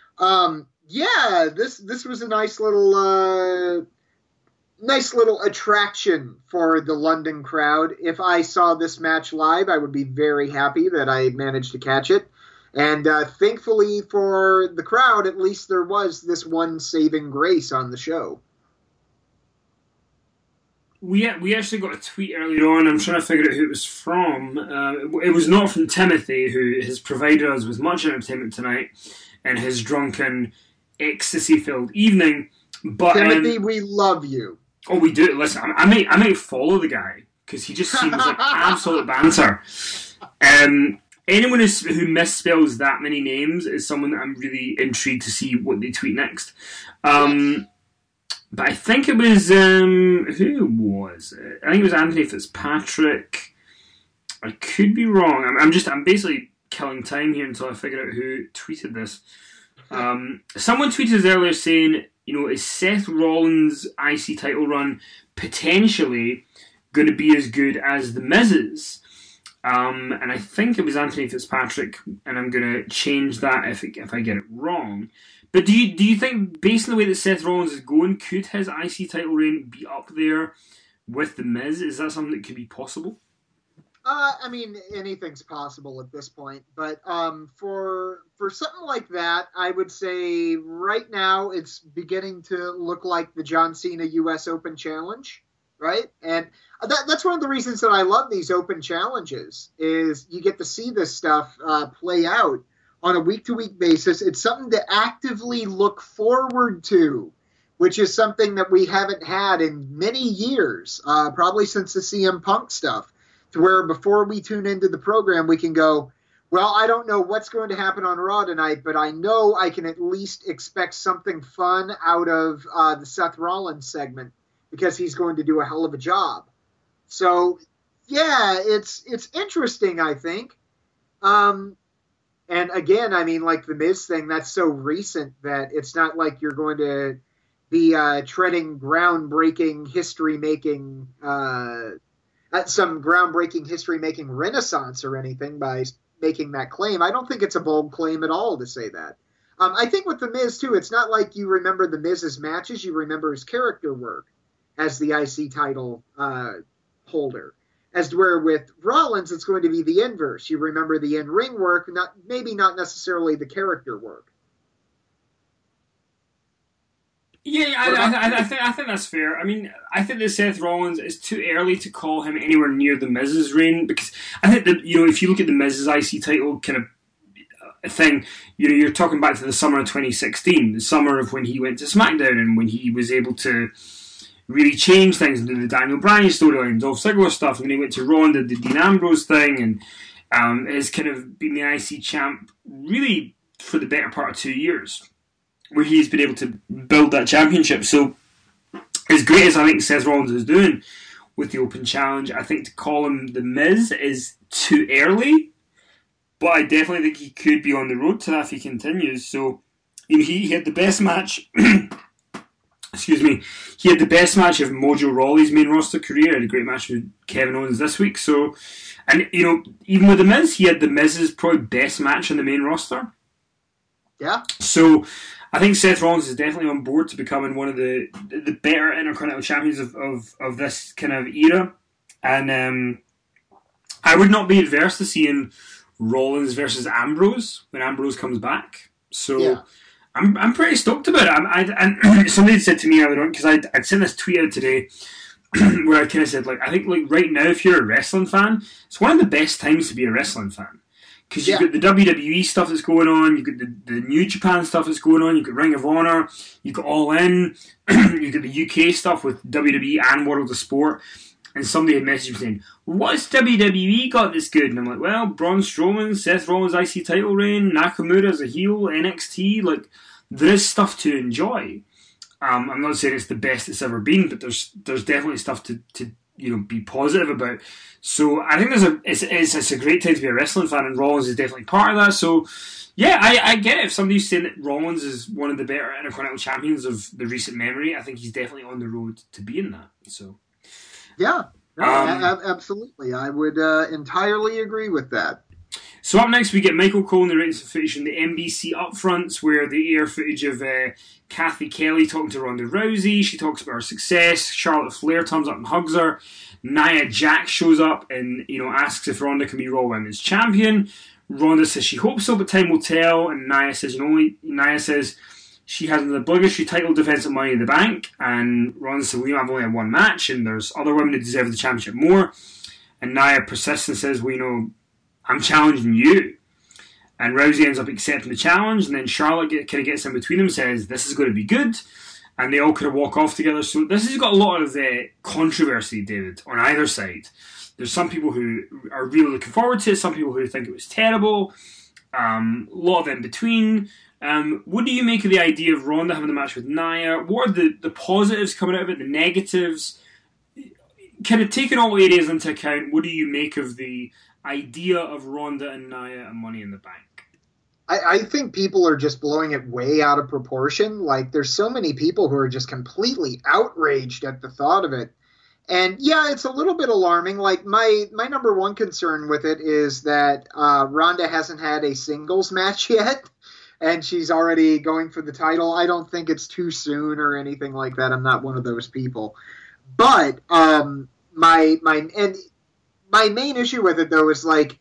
This was a nice little attraction for the London crowd. If I saw this match live, I would be very happy that I managed to catch it. And thankfully for the crowd, at least there was this one saving grace on the show. We actually got a tweet earlier on. I'm trying to figure out who it was from. It was not from Timothy, who has provided us with much entertainment tonight in his drunken, ecstasy-filled evening. But Timothy, we love you. Oh, we do. Listen, I might follow the guy because he just seems like absolute banter. Anyone who misspells that many names is someone that I'm really intrigued to see what they tweet next. But I think it was who was it? I think it was Anthony Fitzpatrick. I could be wrong. I'm basically killing time here until I figure out who tweeted this. Someone tweeted us earlier saying, is Seth Rollins' IC title run potentially going to be as good as The Miz's? And I think it was Anthony Fitzpatrick, and I'm going to change that if I get it wrong. But do you think, based on the way that Seth Rollins is going, could his IC title reign be up there with The Miz? Is that something that could be possible? I mean, anything's possible at this point. But for something like that, I would say right now it's beginning to look like the John Cena U.S. Open Challenge, right? And that's one of the reasons that I love these open challenges, is you get to see this stuff play out on a week-to-week basis. It's something to actively look forward to, which is something that we haven't had in many years, probably since the CM Punk stuff, to where before we tune into the program, we can go, well, I don't know what's going to happen on Raw tonight, but I know I can at least expect something fun out of the Seth Rollins segment, because he's going to do a hell of a job. So, yeah, it's interesting, I think. And again, I mean, like the Miz thing, that's so recent that it's not like you're going to be treading groundbreaking history-making, some groundbreaking history-making renaissance or anything by making that claim. I don't think it's a bold claim at all to say that. I think with the Miz, too, it's not like you remember the Miz's matches, you remember his character work as the IC title holder. As to where with Rollins, it's going to be the inverse. You remember the in-ring work, maybe not necessarily the character work. Yeah, I think that's fair. I mean, I think that Seth Rollins, is too early to call him anywhere near the Miz's reign, because I think that, if you look at the Miz's IC title kind of thing, you're talking back to the summer of 2016, the summer of when he went to SmackDown and when he was able to really change things and do the Daniel Bryan storyline, Dolph Ziggler stuff, and then he went to Raw and did the Dean Ambrose thing, and has kind of been the IC champ really for the better part of 2 years, where he's been able to build that championship. So, as great as I think Seth Rollins is doing with the Open Challenge, I think to call him the Miz is too early. but I definitely think he could be on the road to that if he continues. So, he had the best match. Excuse me. He had the best match of Mojo Rawley's main roster career. He had a great match with Kevin Owens this week. So, and even with the Miz, he had the Miz's probably best match on the main roster. Yeah. So, I think Seth Rollins is definitely on board to becoming one of the better Intercontinental champions of this kind of era. And I would not be adverse to seeing Rollins versus Ambrose when Ambrose comes back. So yeah. I'm pretty stoked about it. And somebody said to me earlier on, because I'd sent this tweet out today where I kind of said, I think right now if you're a wrestling fan, it's one of the best times to be a wrestling fan. Because you've got the WWE stuff that's going on, you've got the New Japan stuff that's going on, you've got Ring of Honor, you've got All In, you've got the UK stuff with WWE and World of Sport. And somebody had messaged me saying, what's WWE got that's good? And I'm like, well, Braun Strowman, Seth Rollins IC title reign, Nakamura as a heel, NXT, there is stuff to enjoy. I'm not saying it's the best it's ever been, but there's definitely stuff to be positive about. So I think it's a great time to be a wrestling fan, and Rollins is definitely part of that. So yeah, I get it. If somebody's saying that Rollins is one of the better Intercontinental champions of the recent memory, I think he's definitely on the road to being that. So yeah, absolutely. I would entirely agree with that. So up next we get Michael Cole and the ratings footage from the NBC upfronts, where they air footage of Kathy Kelly talking to Ronda Rousey. She talks about her success. Charlotte Flair turns up and hugs her. Nia Jax shows up and asks if Ronda can be Raw Women's Champion. Ronda says she hopes so, but time will tell. And Nia says she has an obligatory title defense at Money in the Bank. And Ronda says, I've only had one match, and there's other women who deserve the championship more. And Nia persists and says, I'm challenging you. And Rousey ends up accepting the challenge, and then Charlotte kind of gets in between them and says, this is going to be good. And they all kind of walk off together. So this has got a lot of controversy, David, on either side. There's some people who are really looking forward to it, some people who think it was terrible, a lot of in between. What do you make of the idea of Ronda having the match with Nia? What are the positives coming out of it, the negatives? Kind of taking all areas into account, what do you make of the idea of Ronda and Nia and Money in the Bank? I think people are just blowing it way out of proportion. There's so many people who are just completely outraged at the thought of it. And yeah, it's a little bit alarming. My number one concern with it is that Ronda hasn't had a singles match yet, and she's already going for the title. I don't think it's too soon or anything like that. I'm not one of those people. But my main issue with it, though, is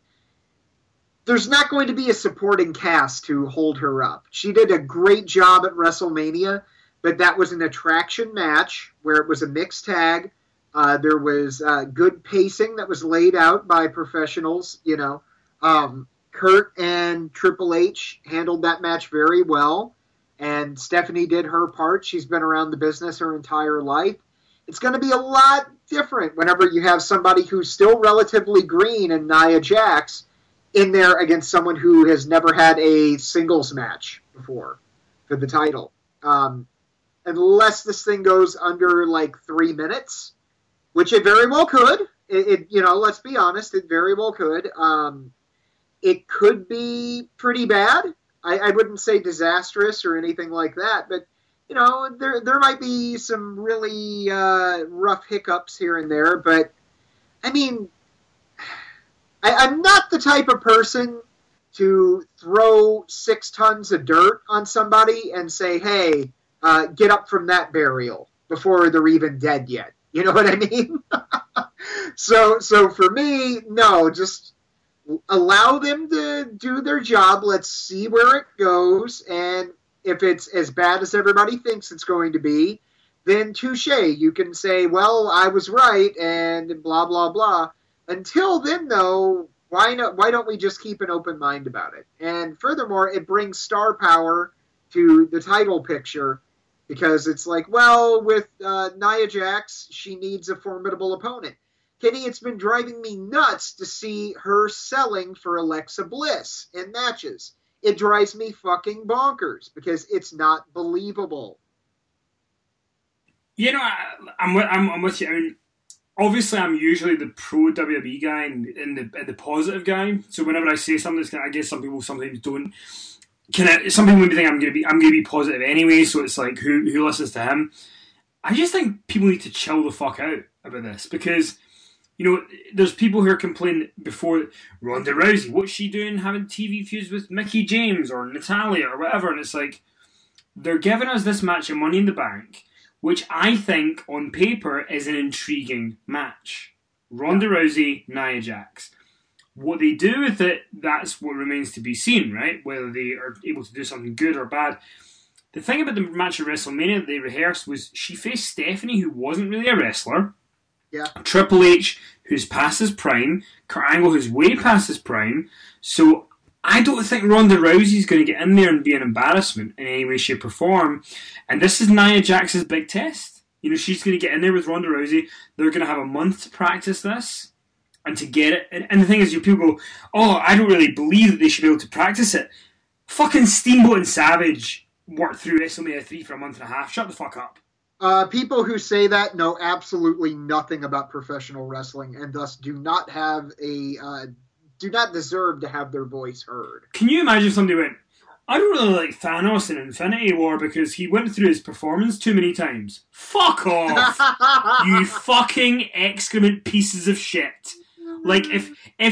there's not going to be a supporting cast to hold her up. She did a great job at WrestleMania, but that was an attraction match where it was a mixed tag. There was good pacing that was laid out by professionals. Kurt and Triple H handled that match very well, and Stephanie did her part. She's been around the business her entire life. It's going to be a lot different whenever you have somebody who's still relatively green and Nia Jax in there against someone who has never had a singles match before for the title. Unless this thing goes under 3 minutes, which it very well could. Let's be honest, it very well could. It could be pretty bad. I wouldn't say disastrous or anything like that, but there might be some really rough hiccups here and there, but I mean, I'm not the type of person to throw 6 tons of dirt on somebody and say, hey, get up from that burial before they're even dead yet. You know what I mean? So for me, no, just allow them to do their job. Let's see where it goes, and if it's as bad as everybody thinks it's going to be, then touche. You can say, well, I was right, and blah, blah, blah. Until then, though, why don't we just keep an open mind about it? And furthermore, it brings star power to the title picture, because it's with Nia Jax, she needs a formidable opponent. Kenny, it's been driving me nuts to see her selling for Alexa Bliss in matches. It drives me fucking bonkers because it's not believable. I'm with you. I mean, obviously I'm usually the pro WWE guy and the positive guy. So whenever I say something, I guess some people sometimes don't. Some people maybe think I'm gonna be positive anyway. So it's like who listens to him? I just think people need to chill the fuck out about this because, you know, there's people who are complaining before Ronda Rousey, what's she doing having TV feuds with Mickie James or Natalia or whatever, and it's like they're giving us this match of Money in the Bank, which I think on paper is an intriguing match. Ronda Rousey, Nia Jax. What they do with it, that's what remains to be seen, right? Whether they are able to do something good or bad. The thing about the match at WrestleMania that they rehearsed was she faced Stephanie, who wasn't really a wrestler. Yeah. Triple H, who's past his prime. Kurt Angle, who's way past his prime. So I don't think Ronda Rousey's going to get in there and be an embarrassment in any way, shape, or form. And this is Nia Jax's big test. You know, she's going to get in there with Ronda Rousey. They're going to have a month to practice this and to get it. And the thing is, people go, oh, I don't really believe that they should be able to practice it. Fucking Steamboat and Savage worked through WrestleMania 3 for a month and a half. Shut the fuck up. People who say that know absolutely nothing about professional wrestling and thus do not deserve to have their voice heard. Can you imagine if somebody went, I don't really like Thanos in Infinity War because he went through his performance too many times. Fuck off, you fucking excrement pieces of shit. Like if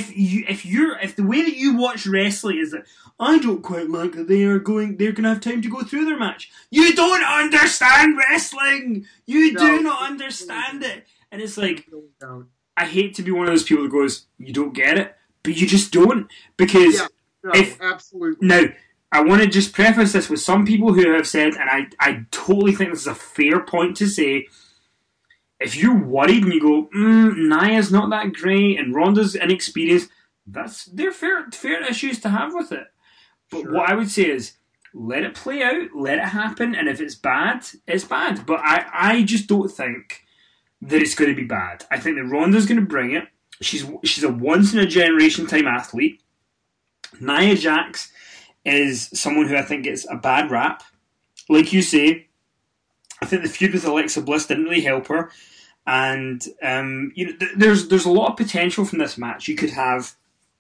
the way that you watch wrestling is that I don't quite like that they're gonna have time to go through their match. You don't understand wrestling. You do not understand it. And it's like, I hate to be one of those people that goes, you don't get it, but you just don't. Because absolutely. Now, I want to just preface this with some people who have said, and I totally think this is a fair point to say, if you're worried and you go, Nia's not that great and Ronda's inexperienced, they're fair issues to have with it. But what I would say is, let it play out, let it happen, and if it's bad, it's bad. But I just don't think that it's going to be bad. I think that Ronda's going to bring it. She's a once-in-a-generation type athlete. Nia Jax is someone who I think gets a bad rap. Like you say, I think the feud with Alexa Bliss didn't really help her. And there's a lot of potential from this match. You could have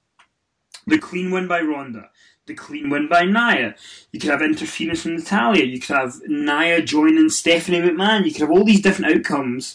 the clean win by Ronda, the clean win by Nia. You could have interference from Natalia. You could have Nia joining Stephanie McMahon. You could have all these different outcomes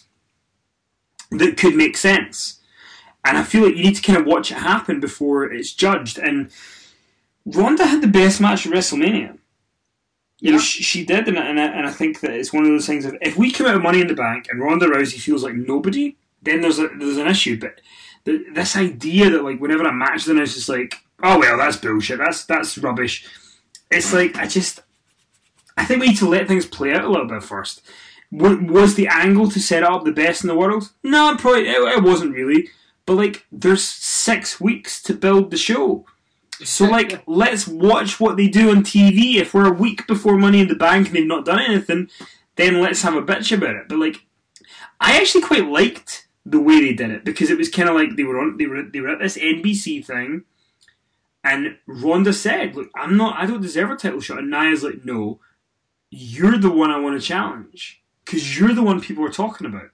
that could make sense. And I feel like you need to kind of watch it happen before it's judged. And Ronda had the best match at WrestleMania. You know, she did, and I think that it's one of those things of, if we come out of Money in the Bank and Ronda Rousey feels like nobody, then there's an issue. But this idea that, like, whenever a match is announced, it's like, oh well, that's bullshit, that's rubbish. It's like, I think we need to let things play out a little bit first. Was the angle to set up the best in the world? No, probably it wasn't really. But like, there's 6 weeks to build the show. So, like, let's watch what they do on TV. If we're a week before Money in the Bank and they've not done anything, then let's have a bitch about it. But, like, I actually quite liked the way they did it because it was kind of like they were at this NBC thing, and Ronda said, "Look, I don't deserve a title shot," and Nia's like, "No, you're the one I want to challenge because you're the one people are talking about."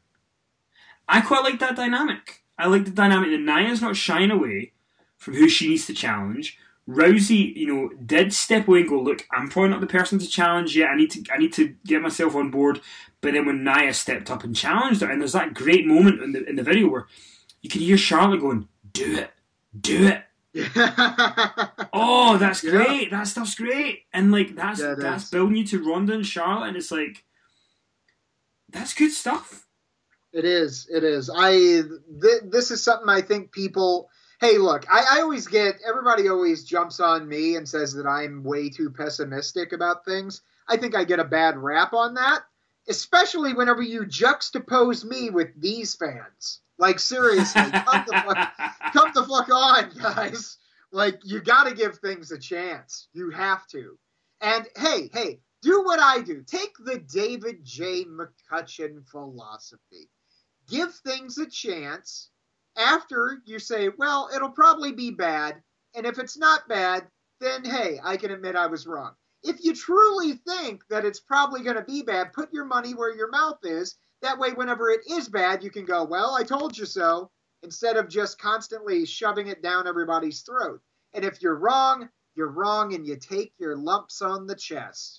I quite like that dynamic. I like the dynamic that Nia's not shying away from who she needs to challenge. Rousey, did step away and go, look, I'm probably not the person to challenge yet. I need to get myself on board. But then when Nia stepped up and challenged her, and there's that great moment in the video where you can hear Charlotte going, do it. Oh, that's great. That stuff's great. And like that's building you to Ronda and Charlotte, and it's like, that's good stuff. It is. This is something I think people. Hey, look, I always everybody always jumps on me and says that I'm way too pessimistic about things. I think I get a bad rap on that, especially whenever you juxtapose me with these fans. Like, seriously, come the fuck on, guys. Like, you gotta give things a chance. You have to. And, hey, do what I do. Take the David J. McCutcheon philosophy. Give things a chance. After you say, well, it'll probably be bad, and if it's not bad, then, hey, I can admit I was wrong. If you truly think that it's probably going to be bad, put your money where your mouth is That way, whenever it is bad, you can go, well, I told you so, instead of just constantly shoving it down everybody's throat. And if you're wrong, and you take your lumps on the chest.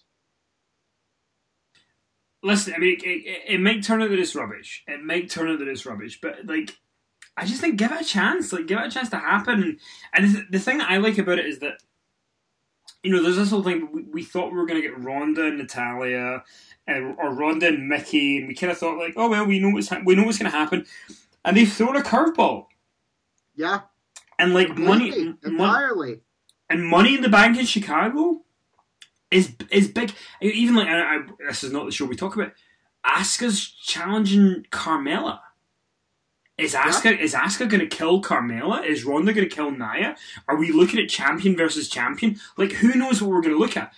Listen, I mean, it might turn out that it's rubbish. But, like, I just think give it a chance. Like, give it a chance to happen. And the thing that I like about it is that, you know, there's this whole thing, we thought we were going to get Ronda and Natalia, or Ronda and Mickey, and we kind of thought, like, oh, well, we know what's going to happen. And they've thrown a curveball. Yeah. And, like, entirely. And Money in the Bank in Chicago is big. Even, like, this is not the show we talk about, Asuka's challenging Carmella. Is Asuka going to kill Carmella? Is Ronda going to kill Nia? Are we looking at champion versus champion? Like, who knows what we're going to look at?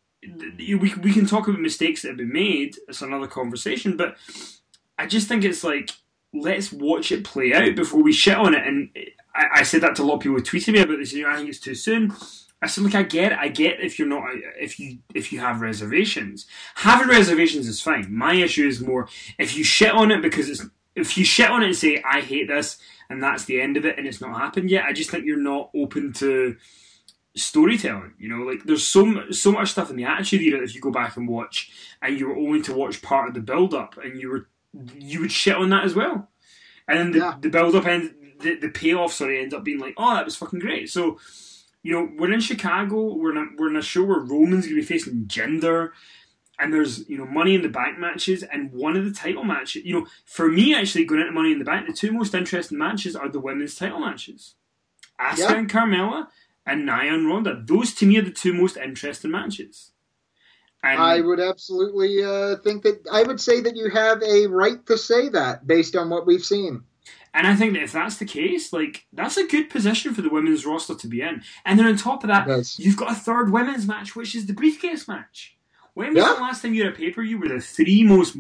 We can talk about mistakes that have been made. It's another conversation. But I just think it's like, let's watch it play out before we shit on it. And I said that to a lot of people who tweeted me about this. You know, I think it's too soon. I said, look, I get if you're not, if you have reservations. Having reservations is fine. My issue is more if you shit on it if you shit on it and say, I hate this, and that's the end of it, and it's not happened yet, I just think you're not open to storytelling. You know, like, there's so much stuff in the Attitude Era that if you go back and watch, and you were only to watch part of the build-up, and you would shit on that as well. And then the build-up the payoff, ends up being like, oh, that was fucking great. So, you know, we're in Chicago, we're in a show where Roman's going to be facing Jinder, and there's, you know, Money in the Bank matches, and one of the title matches. You know, for me, actually, going into Money in the Bank, the two most interesting matches are the women's title matches. Asuka and Carmella, and Nia and Ronda. Those, to me, are the two most interesting matches. And I would absolutely think that, I would say that you have a right to say that, based on what we've seen. And I think that if that's the case, like, that's a good position for the women's roster to be in. And then on top of that, you've got a third women's match, which is the briefcase match. When was the last time you had a pay-per-view where the three most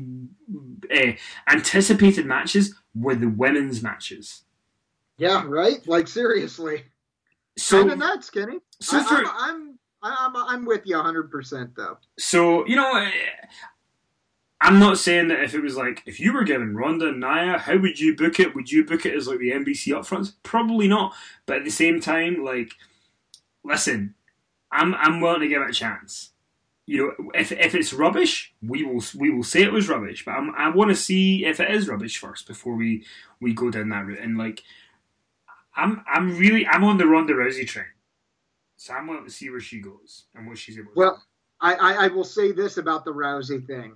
anticipated matches were the women's matches? Yeah, right? Like, seriously. So, kind of nuts, Kenny. So I'm with you 100%, though. So, you know, I'm not saying that if it was like, if you were given Ronda and Nia, how would you book it? Would you book it as like the NBC upfronts? Probably not. But at the same time, like, listen, I'm willing to give it a chance. You know, if it's rubbish, we will say it was rubbish. But I want to see if it is rubbish first before we go down that route. And like, I'm on the Ronda Rousey train, so I'm willing to see where she goes and what she's able to do. Well, I will say this about the Rousey thing: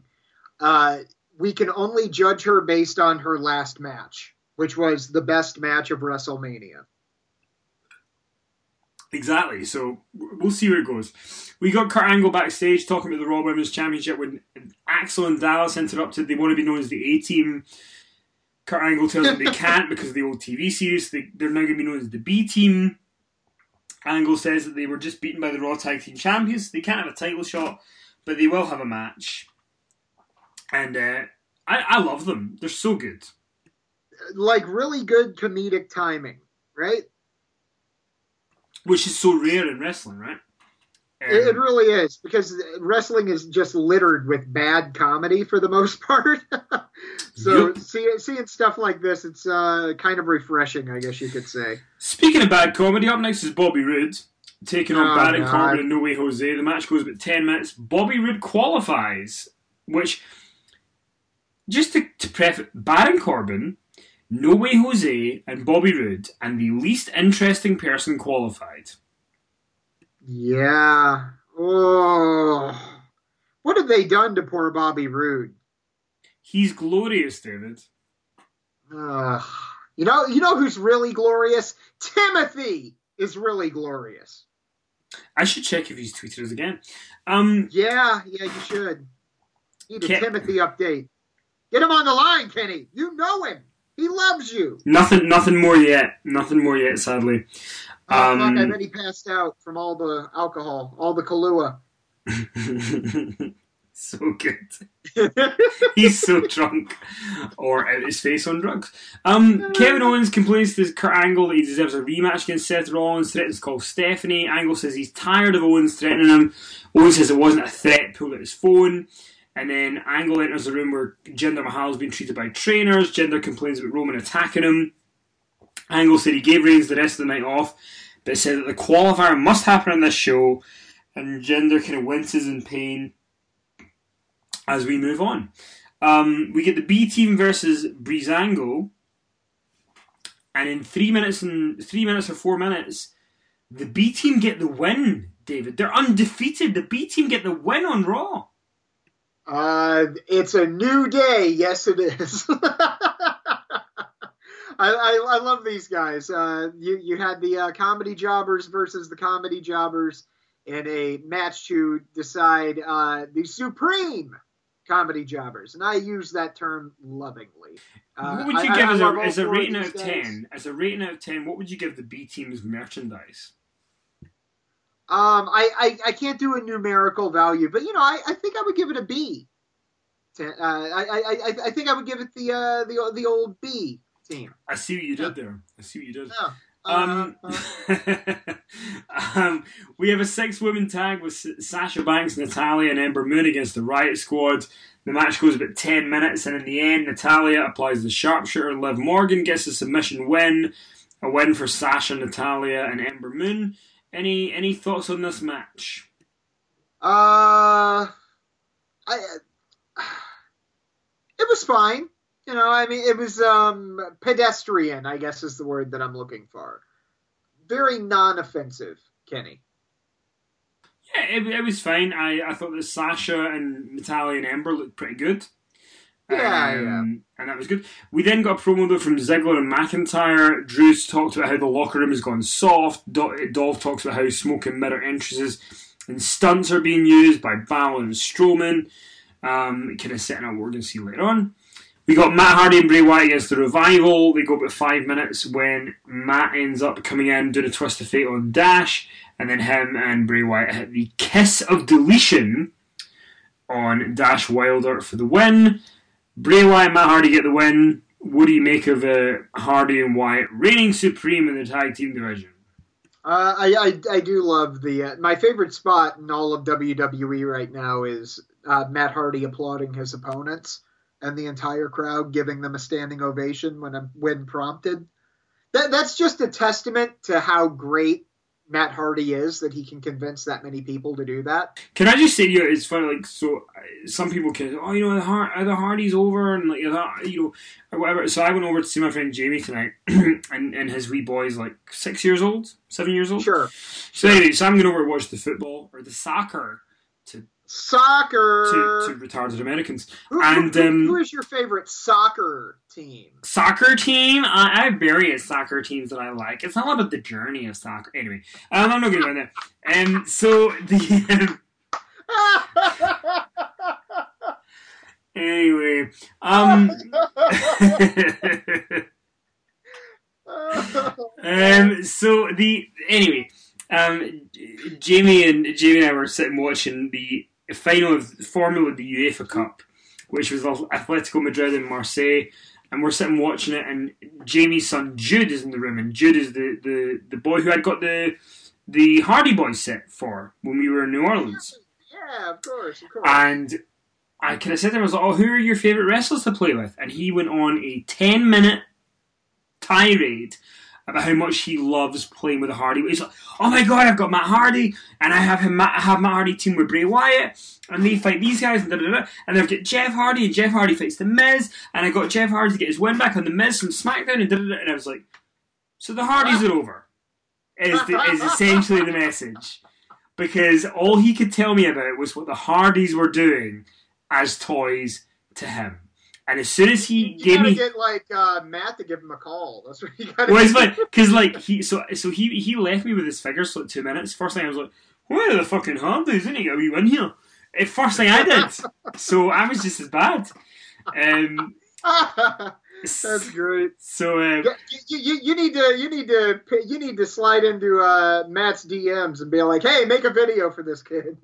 we can only judge her based on her last match, which was the best match of WrestleMania. Exactly. So we'll see where it goes. We got Kurt Angle backstage talking about the Raw Women's Championship when Axel and Dallas interrupted. They want to be known as the A-Team. Kurt Angle tells them they can't because of the old TV series. They're now going to be known as the B-Team. Angle says that they were just beaten by the Raw Tag Team Champions. They can't have a title shot, but they will have a match. And I love them. They're so good. Like, really good comedic timing, right? Which is so rare in wrestling, right? It really is, because wrestling is just littered with bad comedy for the most part. So seeing stuff like this, it's kind of refreshing, I guess you could say. Speaking of bad comedy, up next is Bobby Roode taking on Baron Corbin and No Way Jose. The match goes about 10 minutes. Bobby Roode qualifies, which, just to preface, Baron Corbin, No Way Jose, and Bobby Roode, and the least interesting person qualified. Yeah. Oh. What have they done to poor Bobby Roode? He's glorious, David. You know who's really glorious? Timothy is really glorious. I should check if he's tweeted us again. Yeah, you should. Need a Timothy update. Get him on the line, Kenny. You know him. He loves you. Nothing more yet. Nothing more yet, sadly. Fuck, I bet he passed out from all the alcohol, all the Kahlua. So good. He's so drunk. Or out his face on drugs. Kevin Owens complains to Kurt Angle that he deserves a rematch against Seth Rollins. Threatens to call Stephanie. Angle says he's tired of Owens threatening him. Owens says it wasn't a threat, pulled out his phone. And then Angle enters the room where Jinder Mahal has been treated by trainers. Jinder complains about Roman attacking him. Angle said he gave Reigns the rest of the night off, but said that the qualifier must happen on this show. And Jinder kind of winces in pain as we move on. We get the B team versus Breezango. And in 3 minutes or 4 minutes, the B team get the win, David. They're undefeated. The B team get the win on Raw. It's a new day. Yes, it is. I love these guys. You had the Comedy Jobbers versus the Comedy Jobbers in a match to decide the Supreme Comedy Jobbers, and I use that term lovingly. What would you give as a rating out of 10? As a rating out of 10, what would you give the B team's merchandise? I can't do a numerical value, but I think I would give it a B. I think I would give it the old B team. I see what you did there. We have a 6-woman tag with Sasha Banks, Natalya, and Ember Moon against the Riot Squad. The match goes about 10 minutes, and in the end, Natalya applies the sharpshooter. Liv Morgan gets a submission win. A win for Sasha, Natalya, and Ember Moon. Any thoughts on this match? It was fine. It was pedestrian, I guess is the word that I'm looking for. Very non-offensive, Kenny. Yeah, it was fine. I thought that Sasha and Natalya and Ember looked pretty good. Yeah. And that was good. We then got a promo though from Ziggler and McIntyre. Drew's talked about how the locker room has gone soft. Dolph talks about how smoke and mirror entrances and stunts are being used by Balor and Strowman. Kind of setting up what we're going to see later on. We got Matt Hardy and Bray Wyatt against the Revival. They go about 5 minutes when Matt ends up coming in, doing a twist of fate on Dash, and then him and Bray Wyatt hit the kiss of deletion on Dash Wilder for the win. Bray Wyatt and Matt Hardy get the win. What do you make of Hardy and Wyatt reigning supreme in the tag team division? I do love my favorite spot in all of WWE right now is Matt Hardy applauding his opponents and the entire crowd giving them a standing ovation when prompted. That's just a testament to how great Matt Hardy is, that he can convince that many people to do that. Can I just say, it's funny, so some people can, the Hardys over, and or whatever. So I went over to see my friend Jamie tonight, and his wee boy's 6 years old, 7 years old. Sure. So anyway, I'm going over to watch the football, or the soccer, to retarded Americans. Who is your favorite soccer team? Soccer team? I have various soccer teams that I like. It's all about the journey of soccer. Anyway, I'm not going to go there. So the anyway, Jamie and I were sitting watching the final of the Formula of the UEFA Cup, which was Atletico Madrid and Marseille, and we're sitting watching it, and Jamie's son Jude is in the room, and Jude is the boy who I'd got the Hardy Boys set for when we were in New Orleans. Yeah, of course. And I kind of said to him, I was like, who are your favourite wrestlers to play with? And he went on a 10-minute tirade about how much he loves playing with the Hardy. He's like, oh my god, I've got Matt Hardy, and I have Matt Hardy team with Bray Wyatt, and they fight these guys, and and I've got Jeff Hardy, and Jeff Hardy fights The Miz, and I got Jeff Hardy to get his win back on The Miz from SmackDown, and I was like, so the Hardys are over, is essentially the message. Because all he could tell me about was what the Hardys were doing as toys to him. And as soon as he gave me, get Matt to give him a call. That's what you got. Well, it's like because he left me with his figures for 2 minutes. First thing I was like, "Where are the fucking Hardys? Isn't he? Are we in here?" First thing I did. So I was just as bad. That's great. So you need to slide into Matt's DMs and be like, "Hey, make a video for this kid."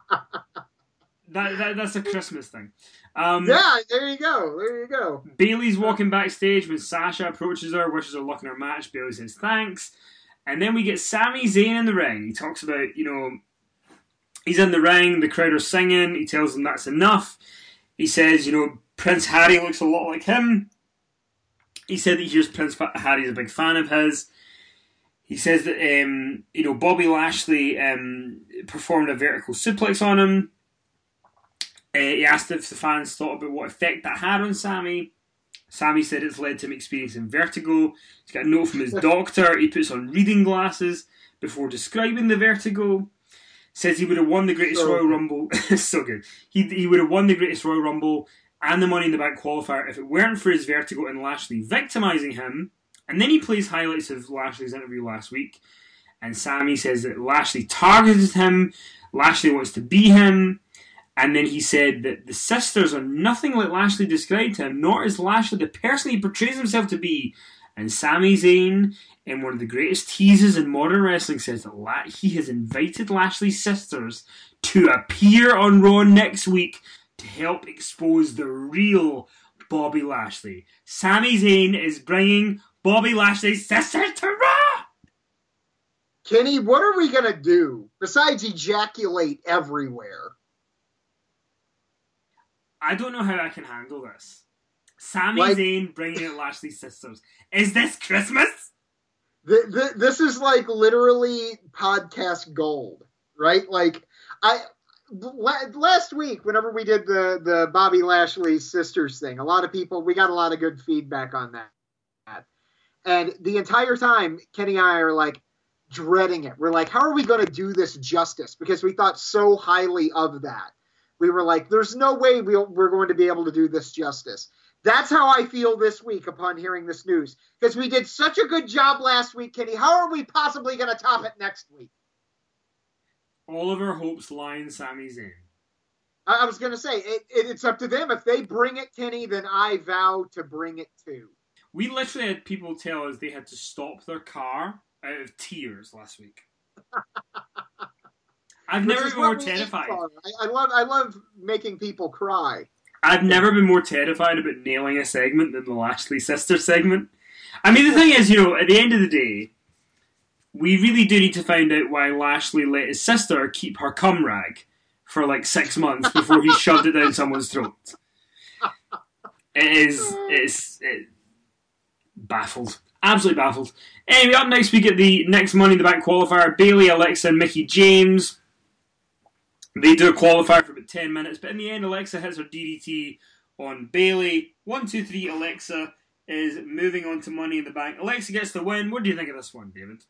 That's a Christmas thing. Yeah, there you go. Bayley's walking backstage when Sasha approaches her, wishes her luck in her match. Bayley says thanks. And then we get Sami Zayn in the ring. He talks about, He's in the ring, the crowd are singing, he tells them that's enough. He says, Prince Harry looks a lot like him. He said that he hears Prince Harry's a big fan of his. He says that, Bobby Lashley performed a vertical suplex on him. He asked if the fans thought about what effect that had on Sami. Sami said it's led to him experiencing vertigo. He's got a note from his doctor. He puts on reading glasses before describing the vertigo. Says he would have won the Greatest Royal Rumble. So good. He would have won the Greatest Royal Rumble and the Money in the Bank qualifier if it weren't for his vertigo and Lashley victimising him. And then he plays highlights of Lashley's interview last week. And Sami says that Lashley targeted him. Lashley wants to be him. And then he said that the sisters are nothing like Lashley described him, nor is Lashley the person he portrays himself to be. And Sami Zayn, in one of the greatest teases in modern wrestling, says that he has invited Lashley's sisters to appear on Raw next week to help expose the real Bobby Lashley. Sami Zayn is bringing Bobby Lashley's sisters to Raw! Kenny, what are we going to do besides ejaculate everywhere? I don't know how I can handle this. Sami Zayn bringing out Lashley's sisters. Is this Christmas? This is like literally podcast gold, right? Last week, whenever we did the Bobby Lashley's sisters thing, we got a lot of good feedback on that. And the entire time, Kenny and I are like dreading it. We're like, how are we going to do this justice? Because we thought so highly of that. We were like, there's no way we're going to be able to do this justice. That's how I feel this week upon hearing this news. Because we did such a good job last week, Kenny. How are we possibly going to top it next week? All of our hopes lie in Sami Zayn. I was going to say, it's up to them. If they bring it, Kenny, then I vow to bring it too. We literally had people tell us they had to stop their car out of tears last week. I've never been more terrified. I love making people cry. I've never been more terrified about nailing a segment than the Lashley sister segment. I mean, the thing is, at the end of the day, we really do need to find out why Lashley let his sister keep her cum rag for like 6 months before he shoved it down someone's throat. It's baffled. Absolutely baffled. Anyway, up next we get the next Money in the Bank qualifier. Bayley, Alexa, and Mickie James. They do a qualifier for about 10 minutes, but in the end, Alexa hits her DDT on Bayley. 1, 2, 3, Alexa is moving on to Money in the Bank. Alexa gets the win. What do you think of this one, David?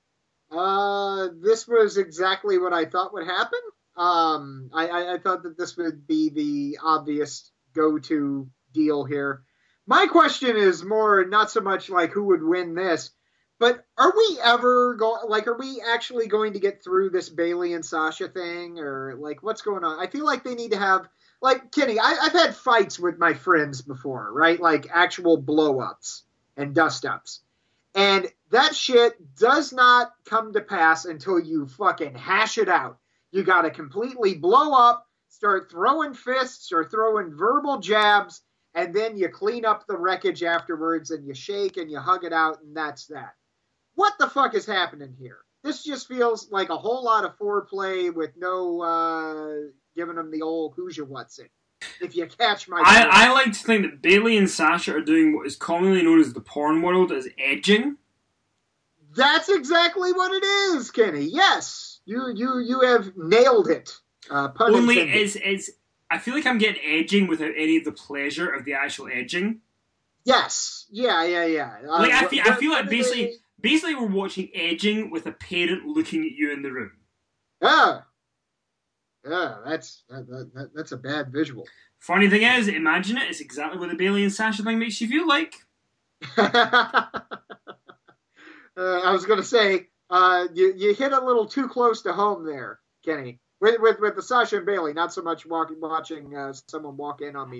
This was exactly what I thought would happen. I thought that this would be the obvious go-to deal here. My question is more not so much like who would win this, but are we actually going to get through this Bayley and Sasha thing, or like what's going on? I feel like they need to have, like, Kenny, I've had fights with my friends before, right? Like actual blow-ups and dust-ups. And that shit does not come to pass until you fucking hash it out. You got to completely blow up, start throwing fists or throwing verbal jabs, and then you clean up the wreckage afterwards and you shake and you hug it out, and that's that. What the fuck is happening here? This just feels like a whole lot of foreplay with no giving them the old who's your what's it. If you catch my... I like to think that Bayley and Sasha are doing what is commonly known as the porn world as edging. That's exactly what it is, Kenny. Yes. You have nailed it. Only is I feel like I'm getting edging without any of the pleasure of the actual edging. Yes. Yeah. I feel like basically we're watching edging with a parent looking at you in the room. That's a bad visual. Funny thing is, imagine it. It's exactly what the Bayley and Sasha thing makes you feel like. I was going to say, you hit a little too close to home there, Kenny. With the Sasha and Bayley, not so much watching someone walk in on me.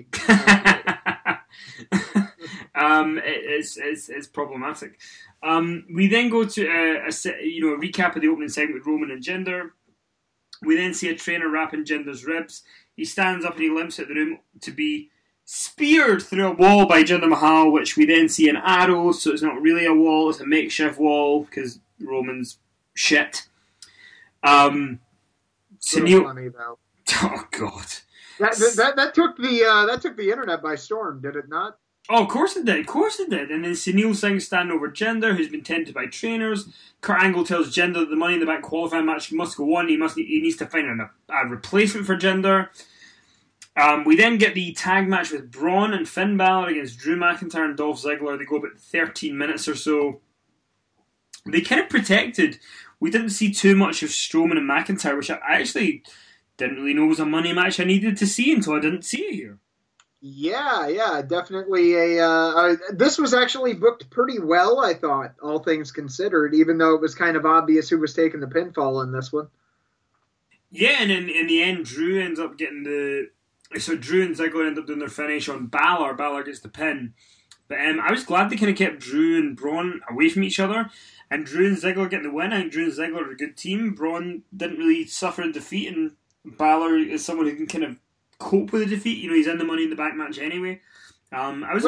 It's problematic. We then go to a recap of the opening segment with Roman and Jinder. We then see a trainer wrapping Jinder's ribs. He stands up and he limps out the room to be speared through a wall by Jinder Mahal, which we then see an arrow, so it's not really a wall, it's a makeshift wall because Roman's shit. So Sunil. funny though. Oh God. That took the internet by storm, did it not? Oh, of course it did. Of course it did. And then Sunil Singh standing over Jinder, who's been tended by trainers. Kurt Angle tells Jinder that the Money in the Bank qualifying match must go on. He needs to find a replacement for Jinder. We then get the tag match with Braun and Finn Balor against Drew McIntyre and Dolph Ziggler. They go about 13 minutes or so. They kind of protected. We didn't see too much of Strowman and McIntyre, which I actually didn't really know was a money match I needed to see until I didn't see it here. Yeah, definitely this was actually booked pretty well, I thought, all things considered, even though it was kind of obvious who was taking the pinfall in this one. Yeah, and in the end, Drew ends up getting So Drew and Ziggler end up doing their finish on Balor. Balor gets the pin. But I was glad they kind of kept Drew and Braun away from each other. And Drew and Ziggler getting the win. I think Drew and Ziggler are a good team. Braun didn't really suffer a defeat, and Balor is someone who can kind of cope with the defeat. You know, he's in the Money in the Bank match anyway. We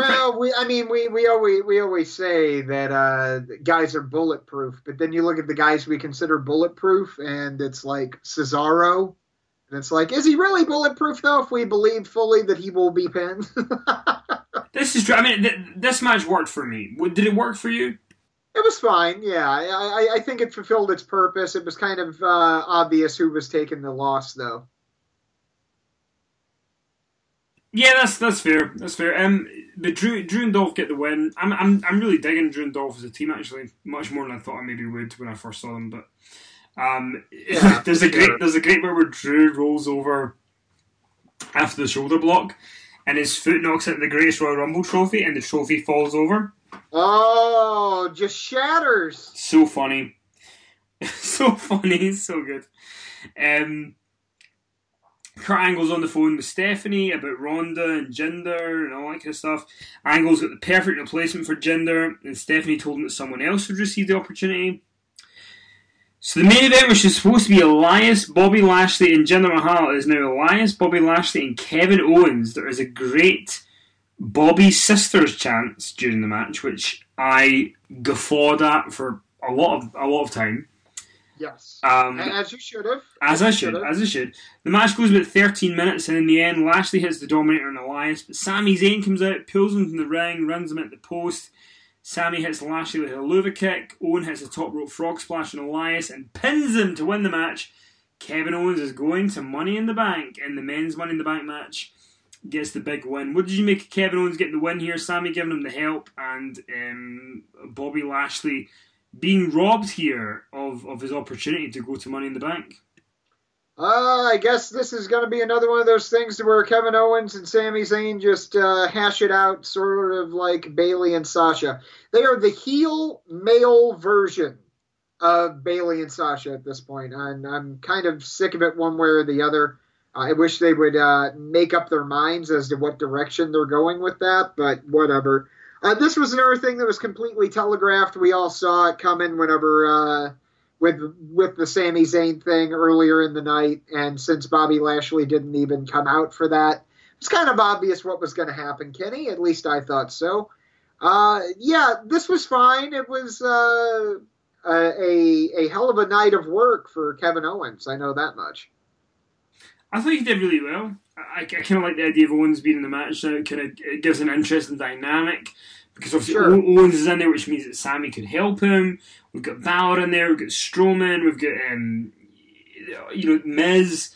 always say that guys are bulletproof, but then you look at the guys we consider bulletproof, and it's like Cesaro, and it's like, is he really bulletproof though? If we believe fully that he will be pinned, This is true. I mean, this match worked for me. Did it work for you? it was fine. Yeah, I think it fulfilled its purpose. It was kind of obvious who was taking the loss, though. Yeah, that's fair. That's fair. But Drew and Dolph get the win. I'm really digging Drew and Dolph as a team, actually, much more than I thought I maybe would when I first saw them. But there's a great bit where Drew rolls over after the shoulder block, and his foot knocks into the Greatest Royal Rumble trophy, and the trophy falls over. Oh, just shatters. So funny. So funny. So good. Kurt Angle's on the phone with Stephanie about Ronda and Jinder and all that kind of stuff. Angle's got the perfect replacement for Jinder, and Stephanie told him that someone else would receive the opportunity. So the main event, which is supposed to be Elias, Bobby Lashley, and Jinder Mahal, is now Elias, Bobby Lashley, and Kevin Owens. There is a great Bobby Sisters chants during the match, which I guffawed at for a lot of time. Yes. As you should have. As I should. The match goes about 13 minutes, and in the end, Lashley hits the Dominator on Elias, but Sami Zayn comes out, pulls him from the ring, runs him at the post. Sami hits Lashley with a Helluva Kick. Owen hits a top rope frog splash on Elias and pins him to win the match. Kevin Owens is going to Money in the Bank in the men's Money in the Bank match. Gets the big win. What did you make of Kevin Owens getting the win here? Sami giving him the help, and Bobby Lashley being robbed here of his opportunity to go to Money in the Bank. I guess this is going to be another one of those things where Kevin Owens and Sami Zayn just hash it out, sort of like Bayley and Sasha. They are the heel male version of Bayley and Sasha at this point, and I'm kind of sick of it one way or the other. I wish they would make up their minds as to what direction they're going with that, but whatever. This was another thing that was completely telegraphed. We all saw it coming whenever with the Sami Zayn thing earlier in the night, and since Bobby Lashley didn't even come out for that, it's kind of obvious what was going to happen, Kenny. At least I thought so. Yeah, this was fine. It was a hell of a night of work for Kevin Owens. I know that much. I thought he did really well. I kind of like the idea of Owens being in the match now. It gives an interesting dynamic, because obviously Owens is in there, which means that Sami could help him. We've got Balor in there. We've got Strowman. We've got Miz.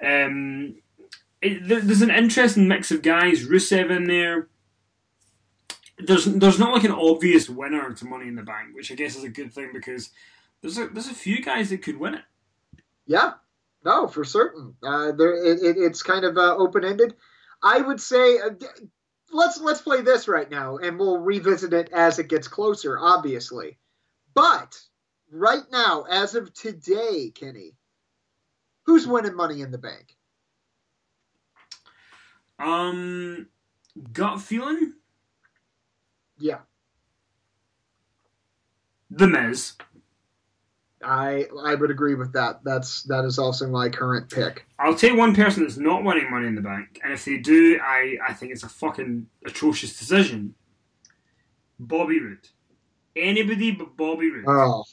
There's an interesting mix of guys. Rusev in there. There's not like an obvious winner to Money in the Bank, which I guess is a good thing, because there's a few guys that could win it. Yeah. No, for certain. It's kind of open-ended. I would say, let's play this right now, and we'll revisit it as it gets closer, obviously. But right now, as of today, Kenny, who's winning Money in the Bank? Gut feeling? Yeah. The Miz. I would agree with that. That is also my current pick. I'll take one person that's not winning Money in the Bank, and if they do, I think it's a fucking atrocious decision. Bobby Roode. Anybody but Bobby Roode. Oh,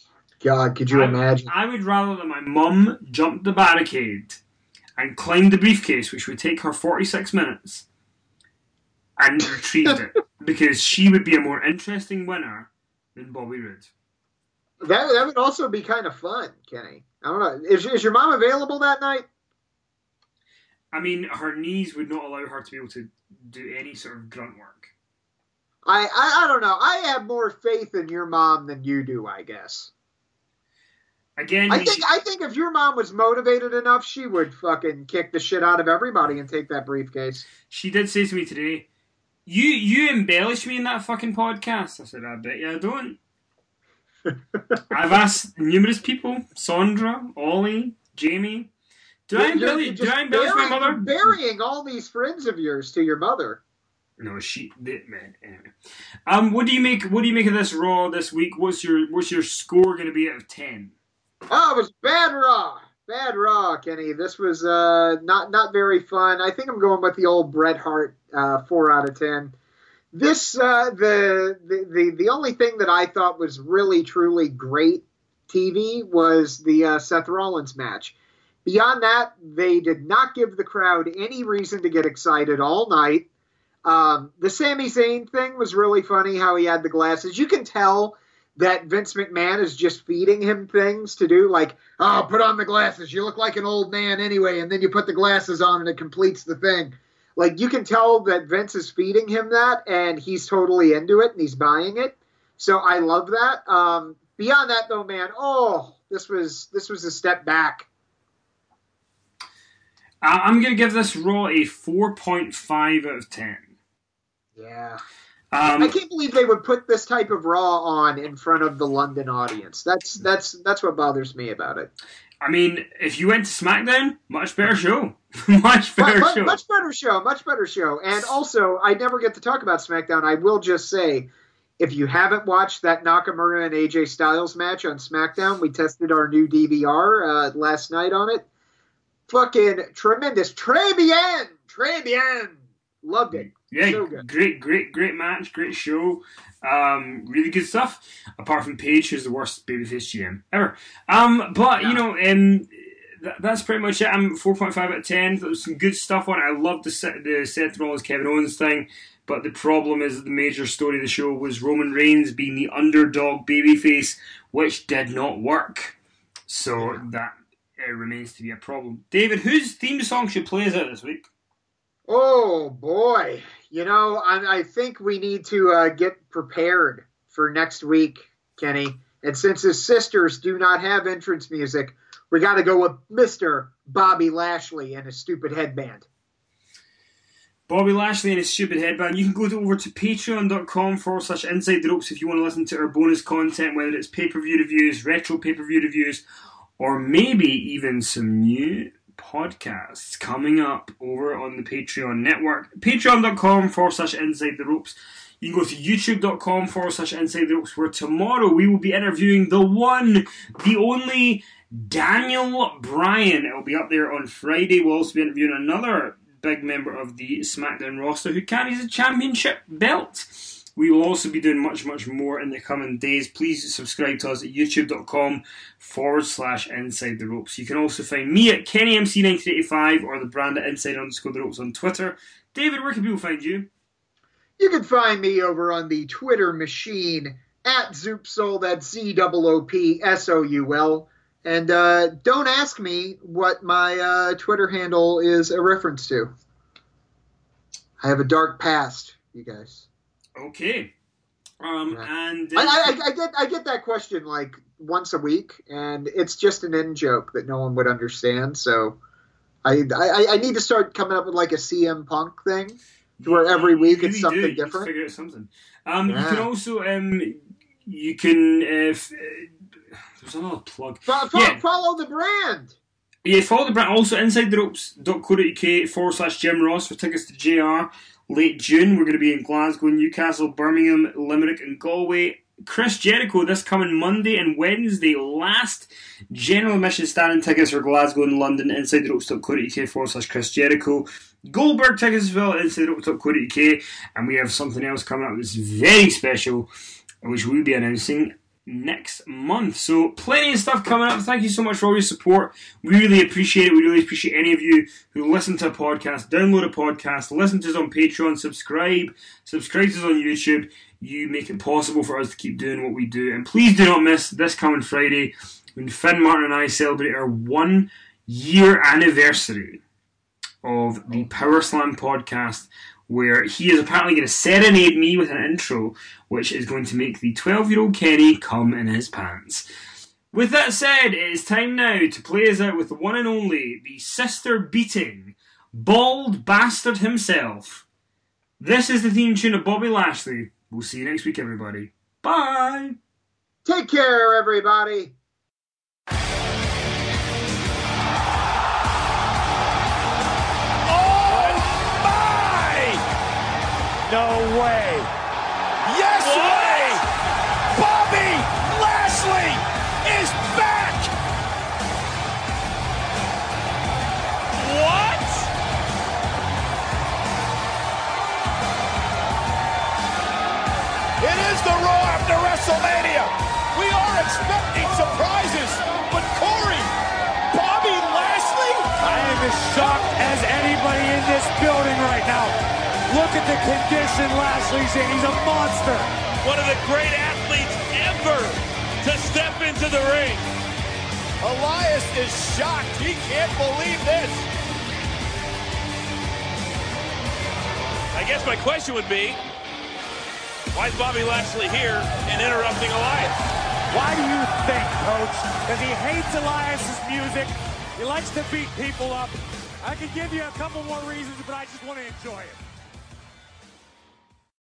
God, could you imagine? I would rather that my mum jumped the barricade and climbed the briefcase, which would take her 46 minutes, and retrieved it, because she would be a more interesting winner than Bobby Roode. That would also be kind of fun, Kenny. I don't know. Is your mom available that night? I mean, her knees would not allow her to be able to do any sort of grunt work. I don't know. I have more faith in your mom than you do, I guess. Again, I think if your mom was motivated enough, she would fucking kick the shit out of everybody and take that briefcase. She did say to me today, you embellish me in that fucking podcast. I said, I bet you I don't. I've asked numerous people, Sandra, Ollie, Jamie. Do I embellish my mother? You're burying all these friends of yours to your mother. No, man. Anyway, what do you make of this Raw this week? What's your score going to be out of 10? Oh, it was bad Raw, Kenny. This was not very fun. I think I'm going with the old Bret Hart 4 out of 10. This the only thing that I thought was really truly great TV was the Seth Rollins match. Beyond that, they did not give the crowd any reason to get excited all night. The Sami Zayn thing was really funny, how he had the glasses. You can tell that Vince McMahon is just feeding him things to do, like, oh, put on the glasses. You look like an old man anyway, and then you put the glasses on and it completes the thing. Like, you can tell that Vince is feeding him that, and he's totally into it, and he's buying it. So I love that. Beyond that, though, man, this was a step back. I'm going to give this Raw a 4.5 out of 10. Yeah. I can't believe they would put this type of Raw on in front of the London audience. That's what bothers me about it. I mean, if you went to SmackDown, much better show. Much better show. And also, I never get to talk about SmackDown. I will just say, if you haven't watched that Nakamura and AJ Styles match on SmackDown, we tested our new DVR last night on it. Fucking tremendous. Très bien. Loved it. Yeah, so good. Great match, great show. Really good stuff. Apart from Paige, who's the worst babyface GM ever. That's pretty much it. I'm 4.5 out of 10. There was some good stuff on it. I loved the Seth Rollins Kevin Owens thing. But the problem is that the major story of the show was Roman Reigns being the underdog babyface, which did not work. So that remains to be a problem. David, whose theme song should play us out this week? Oh, boy. I think we need to get prepared for next week, Kenny. And since his sisters do not have entrance music, we got to go with Mr. Bobby Lashley and his stupid headband. Bobby Lashley and his stupid headband. You can go over to patreon.com/inside the ropes if you want to listen to our bonus content, whether it's pay-per-view reviews, retro pay-per-view reviews, or maybe even some new podcasts coming up over on the Patreon network. Patreon.com/inside the ropes. You can go to youtube.com/inside the ropes, where tomorrow we will be interviewing the one, the only Daniel Bryan. It will be up there on Friday. We'll also be interviewing another big member of the SmackDown roster who carries a championship belt. We will also be doing much, much more in the coming days. Please subscribe to us at youtube.com/inside the ropes. You can also find me at KennyMC1985 or the brand at inside_the ropes on Twitter. David, where can people find you? You can find me over on the Twitter machine at Zoopsoul. That's ZOOPSOUL. And don't ask me what my Twitter handle is a reference to. I have a dark past, you guys. Okay. And I get that question like once a week, and it's just an in joke that no one would understand. So I need to start coming up with like a CM Punk thing, where every week it's something different. Figure out something. You can also there's another plug. Follow the brand. Yeah, follow the brand. Also, insidetheropes.co.uk/Jim Ross for tickets to JR. Late June, we're going to be in Glasgow, Newcastle, Birmingham, Limerick, and Galway. Chris Jericho this coming Monday and Wednesday. Last general admission standing tickets for Glasgow and London. insidetheropes.co.uk/Chris Jericho. Goldberg tickets as well at insidetheropes.co.uk. And we have something else coming up that's very special, which we'll be announcing next month. So plenty of stuff coming up. Thank you so much for all your support. We really appreciate it. We really appreciate any of you who listen to a podcast, download a podcast, listen to us on Patreon, subscribe to us on YouTube. You make it possible for us to keep doing what we do. And please do not miss this coming Friday when Finn, Martin and I celebrate our 1 year anniversary of the Power Slam podcast, where he is apparently going to serenade me with an intro, which is going to make the 12-year-old Kenny come in his pants. With that said, it is time now to play us out with the one and only, the sister-beating, bald bastard himself. This is the theme tune of Bobby Lashley. We'll see you next week, everybody. Bye! Take care, everybody! No way. Yes way! Bobby Lashley is back! What? It is the Raw after WrestleMania. We are expecting surprises, but Corey, Bobby Lashley? I am as shocked as anybody in this building right now. Look at the condition Lashley's in. He's a monster. One of the great athletes ever to step into the ring. Elias is shocked. He can't believe this. I guess my question would be, why is Bobby Lashley here and interrupting Elias? Why do you think, Coach? Because he hates Elias's music. He likes to beat people up. I could give you a couple more reasons, but I just want to enjoy it.